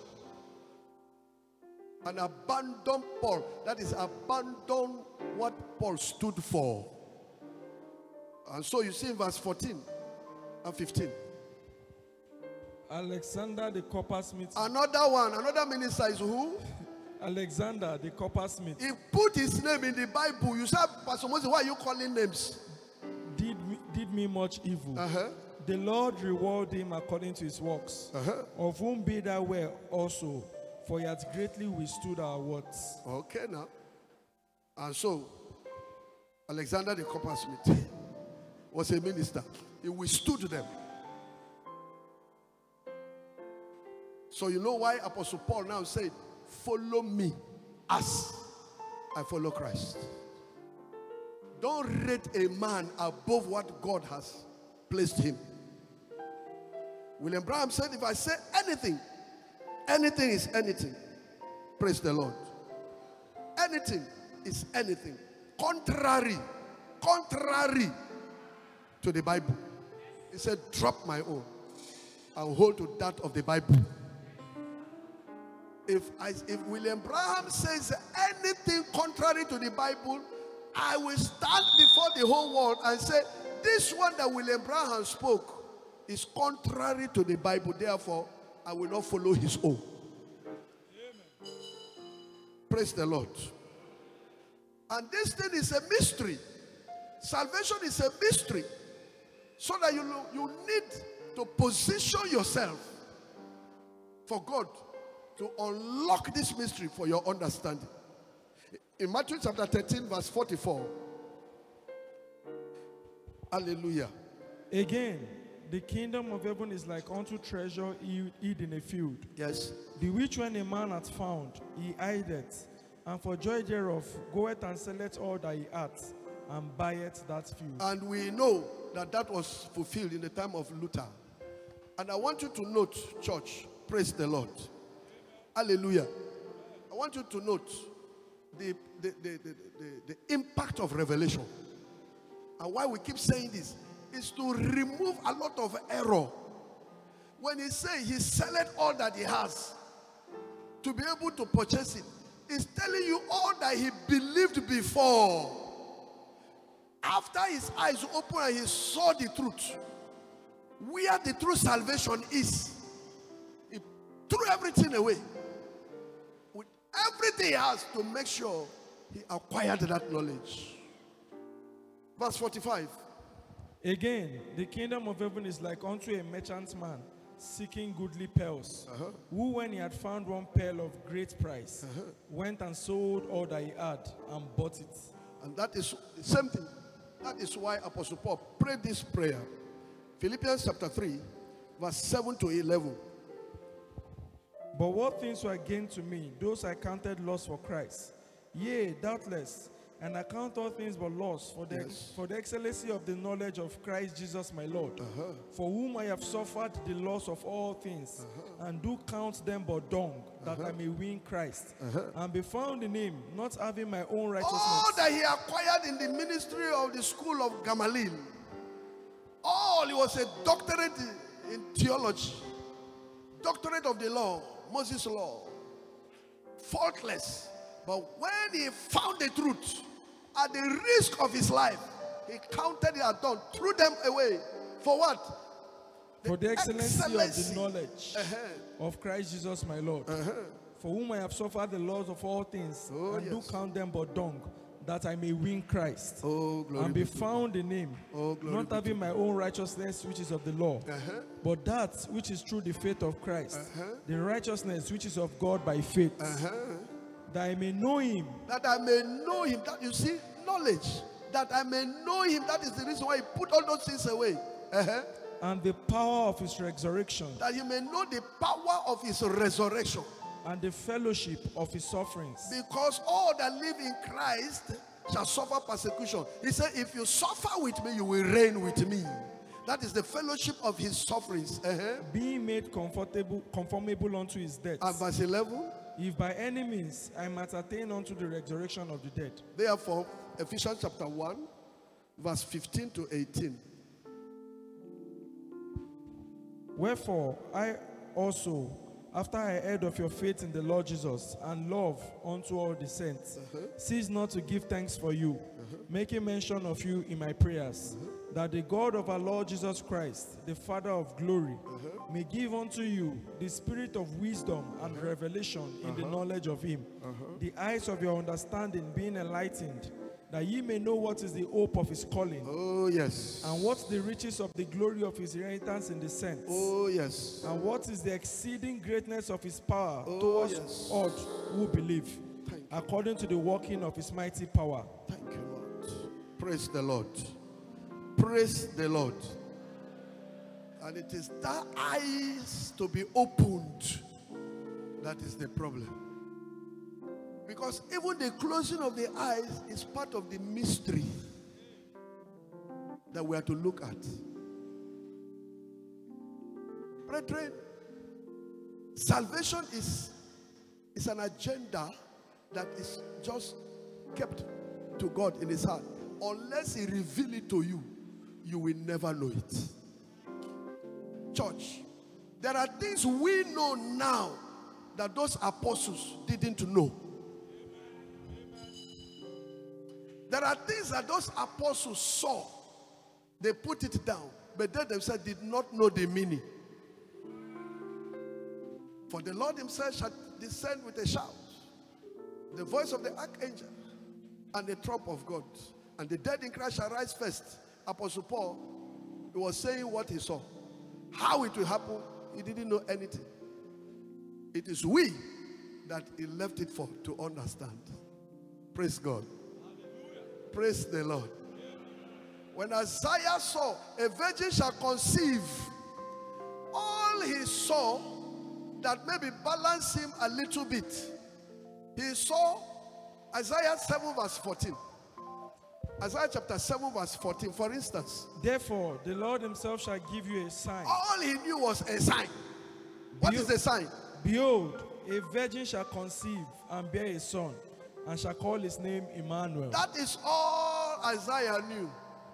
And abandon Paul. That is, abandon what Paul stood for. And so you see in verse fourteen and fifteen. Alexander the coppersmith, Another one, another minister is who? Alexander the coppersmith He put his name in the Bible. You said, Pastor Moses, why are you calling names? did me, did me much evil. Uh-huh. The Lord reward him according to his works, Uh-huh. of whom be thou aware also, for he hath greatly withstood our words. Okay, now. And so, Alexander the coppersmith was a minister. He withstood them. So you know why Apostle Paul now said, follow me as I follow Christ. Don't rate a man above what God has placed him. William Branham said, if I say anything, anything is anything. Praise the Lord. Anything is anything. Contrary, contrary to the Bible. He said, drop my own and hold to that of the Bible. If, I, if William Branham says anything contrary to the Bible, I will stand before the whole world and say, this one that William Branham spoke is contrary to the Bible. Therefore, I will not follow his own. Amen. Praise the Lord. And this thing is a mystery. Salvation is a mystery. So that you, you need to position yourself for God to unlock this mystery for your understanding. In Matthew chapter thirteen, verse forty-four. Hallelujah. Again, the kingdom of heaven is like unto treasure hid hid in a field, Yes. the which when a man hath found, he hideth, and for joy thereof goeth and selleth all that he hath, and buyeth that field. And we know that that was fulfilled in the time of Luther. And I want you to note, church, praise the Lord. Hallelujah. I want you to note the, the, the, the, the, the impact of revelation. And why we keep saying this is to remove a lot of error. When he says he selleth all that he has to be able to purchase it, he's telling you all that he believed before. After his eyes opened and he saw the truth, where the true salvation is, he threw everything away. With everything he has to make sure he acquired that knowledge. Verse forty-five. Again, the kingdom of heaven is like unto a merchant man seeking goodly pearls, who, when he had found one pearl of great price, went and sold all that he had and bought it. And that is the same thing. That is why Apostle Paul prayed this prayer. Philippians chapter three, verse seven to eleven. But what things were gained to me, those I counted loss for Christ. Yea, doubtless, and I count all things but loss for the, Yes. for the excellency of the knowledge of Christ Jesus my Lord, Uh-huh. for whom I have suffered the loss of all things, and do count them but dung, that I may win Christ, and be found in him, not having my own righteousness. All that he acquired in the ministry of the school of Gamaliel, all, he was a doctorate in theology, doctorate of the law, Moses' law, faultless. But when he found the truth, at the risk of his life, he counted it as done, threw them away. For what? For the excellency, excellency. of the knowledge of Christ Jesus my Lord, for whom I have suffered the loss of all things, Oh, and do yes. count them but dung, that I may win Christ, Oh, glory and be be to found in him, Oh, glory not be having my own righteousness which is of the law, but that which is through the faith of Christ, the righteousness which is of God by faith, that I may know him, That I may know him. That you see, knowledge. That I may know him. That is the reason why he put all those things away. Uh-huh. and the power of his resurrection, That you may know the power of his resurrection. and the fellowship of his sufferings, Because all that live in Christ shall suffer persecution. He said, if you suffer with me, you will reign with me. That is the fellowship of his sufferings. Uh-huh. being made comfortable, conformable unto his death, And verse eleven. if by any means I might attain unto the resurrection of the dead. Therefore, Ephesians chapter one, verse fifteen to eighteen. Wherefore I also, after I heard of your faith in the Lord Jesus and love unto all the saints, cease not to give thanks for you, making mention of you in my prayers, that the God of our Lord Jesus Christ, the Father of glory, may give unto you the spirit of wisdom and revelation in the knowledge of him, the eyes of your understanding being enlightened, that ye may know what is the hope of his calling, Oh, yes. and what the riches of the glory of his inheritance in the saints, Oh, yes. and what is the exceeding greatness of his power Oh, towards yes. all who believe, Thank you. according to the working of his mighty power. Thank you, Lord. Praise the Lord. Praise the Lord. And it is that eyes to be opened that is the problem. Because even the closing of the eyes is part of the mystery that we are to look at. Brethren, salvation is, is an agenda that is just kept to God in his heart. Unless he reveal it to you, you will never know it. Church, there are things we know now that those apostles didn't know. There are things that those apostles saw. They put it down, but they themselves did not know the meaning. For the Lord himself shall descend with a shout, the voice of the archangel, and the trump of God. And the dead in Christ shall rise first. Apostle Paul, he was saying what he saw. How it will happen, he didn't know anything. It is we that he left it for to understand. Praise God. Praise the Lord. When Isaiah saw a virgin shall conceive, all he saw that maybe balanced him a little bit, he saw Isaiah seven verse fourteen. Isaiah chapter seven verse fourteen, for instance. Therefore, the Lord himself shall give you a sign. All he knew was a sign. What is the sign? Behold, a virgin shall conceive and bear a son, and shall call his name Emmanuel. That is all Isaiah knew.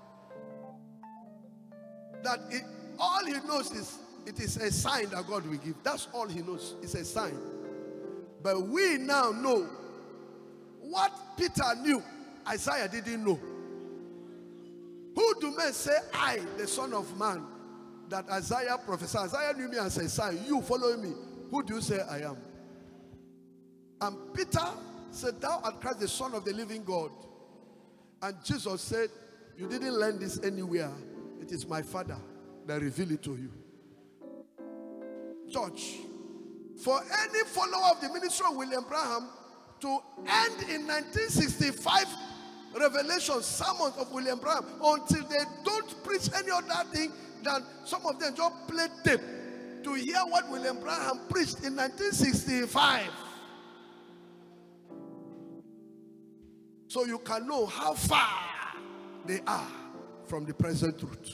That it, all he knows is it is a sign that God will give. That's all he knows. It's a sign. But we now know what Peter knew, Isaiah didn't know. Who do men say I, the Son of Man, that Isaiah prophesied? Isaiah knew me as a sign. You follow me. Who do you say I am? And Peter said, thou art Christ, the Son of the living God. And Jesus said, you didn't learn this anywhere. It is my Father that revealed it to you. church, for any follower of the ministry of William Branham to end in nineteen sixty-five revelation sermons of William Branham until they don't preach any other thing than some of them just play tape to hear what William Branham preached in nineteen sixty-five. So you can know how far they are from the present truth.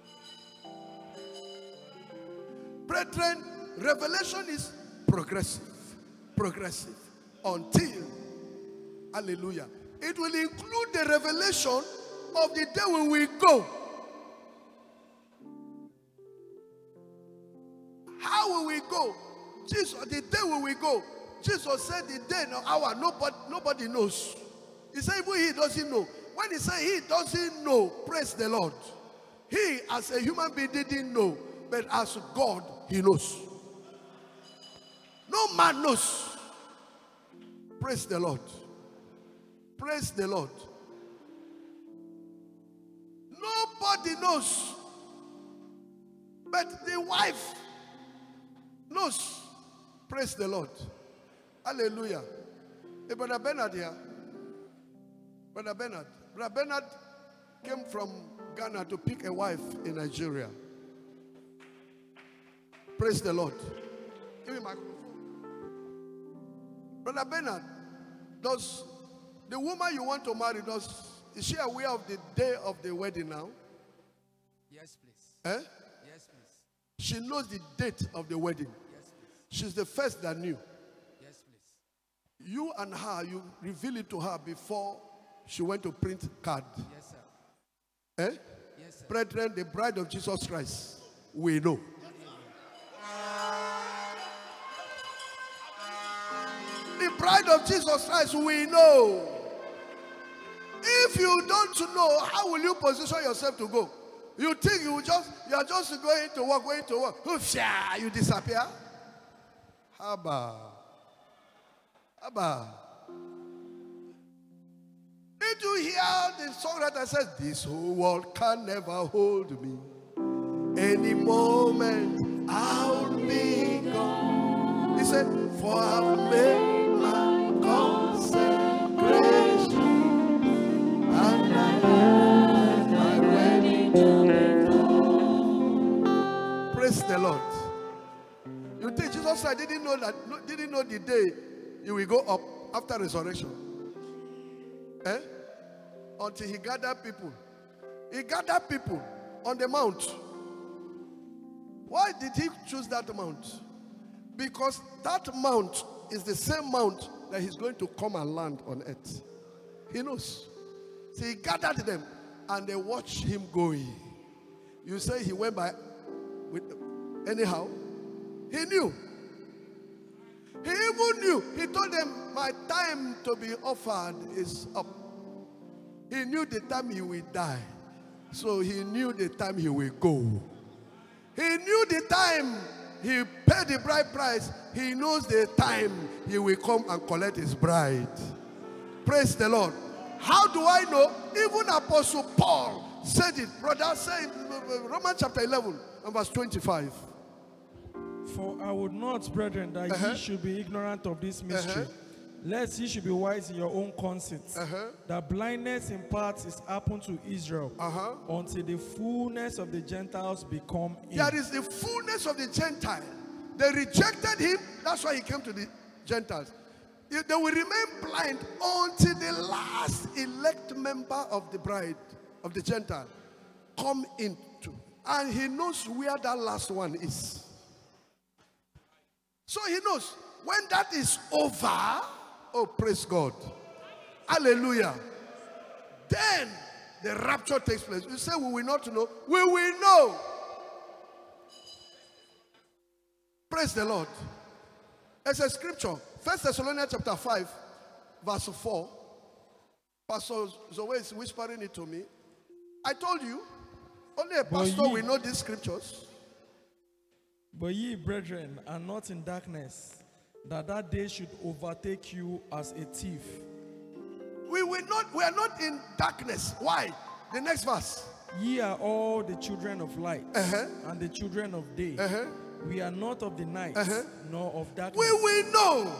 Brethren, revelation is progressive, progressive, until, hallelujah, it will include the revelation of the day when we go. How will we go? Jesus, the day when we go, Jesus said the day and hour, nobody, nobody knows. He said even he doesn't know. When he said he doesn't know, praise the Lord. He as a human being didn't know, but as God, he knows. No man knows. Praise the Lord. Praise the Lord. Nobody knows. But the wife knows. Praise the Lord. Hallelujah. Hey, Brother Bernard here. Brother Bernard. Brother Bernard came from Ghana to pick a wife in Nigeria. Praise the Lord. Give me my microphone. Brother Bernard, does the woman you want to marry, does, is she aware of the day of the wedding now? Yes, please. Eh? Yes, please. She knows the date of the wedding. Yes, please. She's the first that knew. Yes, please. You and her, you reveal it to her before she went to print card. Yes, sir. Eh? Yes, sir. Brethren, the bride of Jesus Christ, we know. The bride of Jesus Christ, we know. If you don't know, how will you position yourself to go? You think you just you are just going to work, going to work. Oofia, you disappear. Haba. Haba. Did you hear the song that I said, this whole world can never hold me. Any moment I'll be gone. He said, for I've made my consecration, and I have my wedding to perform. Praise the Lord. You think Jesus I didn't know that didn't know the day he will go up after resurrection? Eh? Until he gathered people. He gathered people on the mount. Why did he choose that mount? Because that mount is the same mount that he's going to come and land on earth. He knows. So he gathered them and they watched him going. You say he went by with anyhow? He knew. He even knew. He told them, my time to be offered is up. He knew the time he will die. So he knew the time he will go. He knew the time he paid the bride price. He knows the time he will come and collect his bride. Praise the Lord. How do I know? Even Apostle Paul said it. Brother, say Romans chapter eleven and verse twenty-five. For I would not, brethren, that Uh-huh. ye should be ignorant of this mystery, Uh-huh. lest ye should be wise in your own conceits, Uh-huh. that blindness in part is happened to Israel, Uh-huh. until the fullness of the Gentiles become in. There is the fullness of the Gentile. They rejected him. That's why he came to the Gentiles. They they will remain blind until the last elect member of the bride of the Gentile come into. And he knows where that last one is. So he knows when that is over, oh praise God. Hallelujah. Then the rapture takes place. You say we will not know. We will know. Praise the Lord. It's a scripture. First Thessalonians chapter five, verse four. Pastor Zoe is whispering it to me. I told you, only a But pastor ye- will know these scriptures. But ye, brethren, are not in darkness, that that day should overtake you as a thief. We will not, we are not in darkness. Why? The next verse. Ye are all the children of light Uh-huh. and the children of day. Uh-huh. We are not of the night, Uh-huh. nor of darkness. We will know.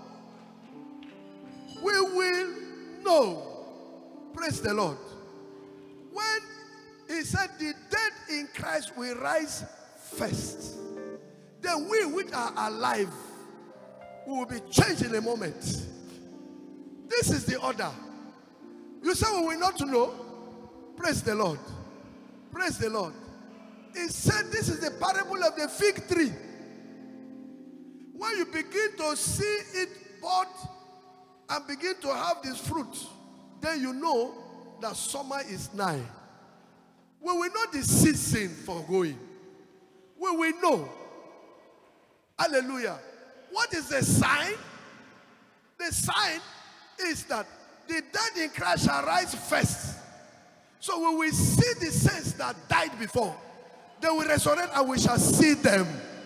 We will know. Praise the Lord. When he said the dead in Christ will rise first, then we which are alive will be changed in a moment. This is the order. You say we will not know. Praise the Lord. Praise the Lord. He said this is the parable of the fig tree. When you begin to see it bud and begin to have this fruit, then you know that summer is nigh. We will know the season for going. We will know. Hallelujah. What is the sign? The sign is that the dead in Christ shall rise first. So we will see the saints that died before. They will resurrect and we shall see them.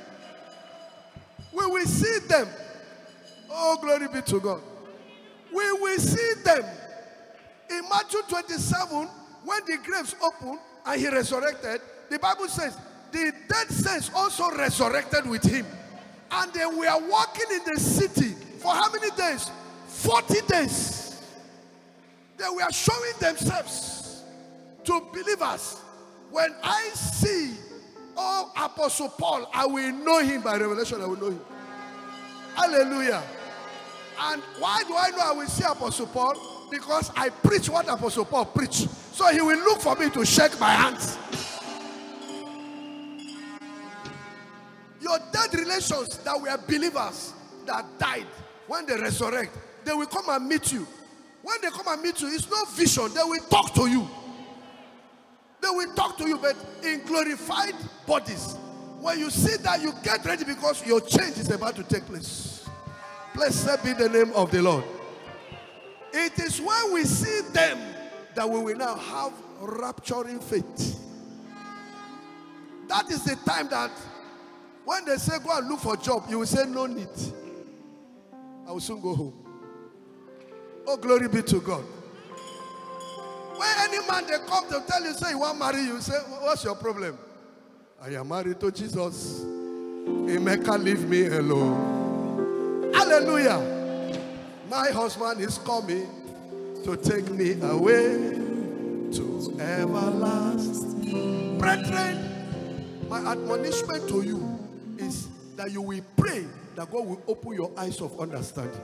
We will see them. Oh, glory be to God. We will see them. In Matthew twenty-seven, when the graves opened and he resurrected, the Bible says the dead saints also resurrected with him. And they were walking in the city for how many days? forty days. They were showing themselves to believers. When I see, oh, Apostle Paul, I will know him by revelation. I will know him. Hallelujah. And why do I know I will see Apostle Paul? Because I preach what Apostle Paul preached. So he will look for me to shake my hands. Your dead relations that were believers that died, when they resurrect, they will come and meet you. When they come and meet you, it's no vision. They will talk to you. They will talk to you, but in glorified bodies. When you see that, you get ready because your change is about to take place. Blessed be the name of the Lord. It is when we see them that we will now have rapturing faith. That is the time that when they say go and look for a job, you will say no need. I will soon go home. Oh, glory be to God. When any man they come to tell you, say you want to marry, you say, what's your problem? I am married to Jesus. He can't leave me alone. Hallelujah. My husband is coming to take me away to everlasting. Brethren, my admonishment to you is that you will pray that God will open your eyes of understanding.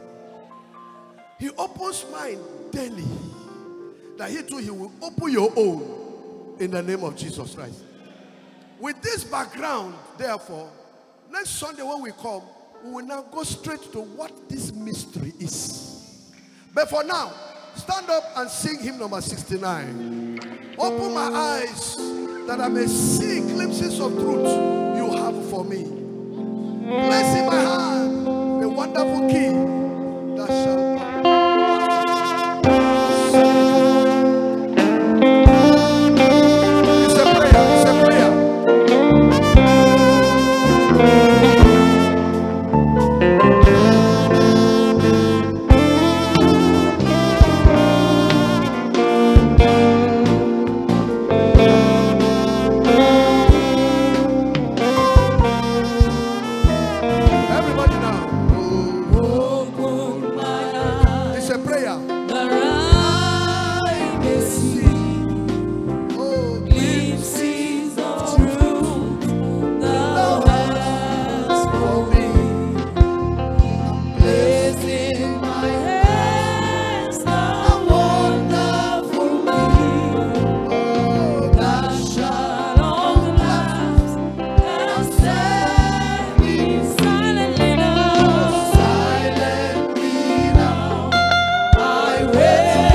He opens mine daily. That he too, he will open your own in the name of Jesus Christ. With this background, therefore, next Sunday when we come, we will now go straight to what this mystery is. But for now, stand up and sing hymn number sixty-nine. Open my eyes that I may see glimpses of truth you have for me. Place in my hand the wonderful key that shall Wait.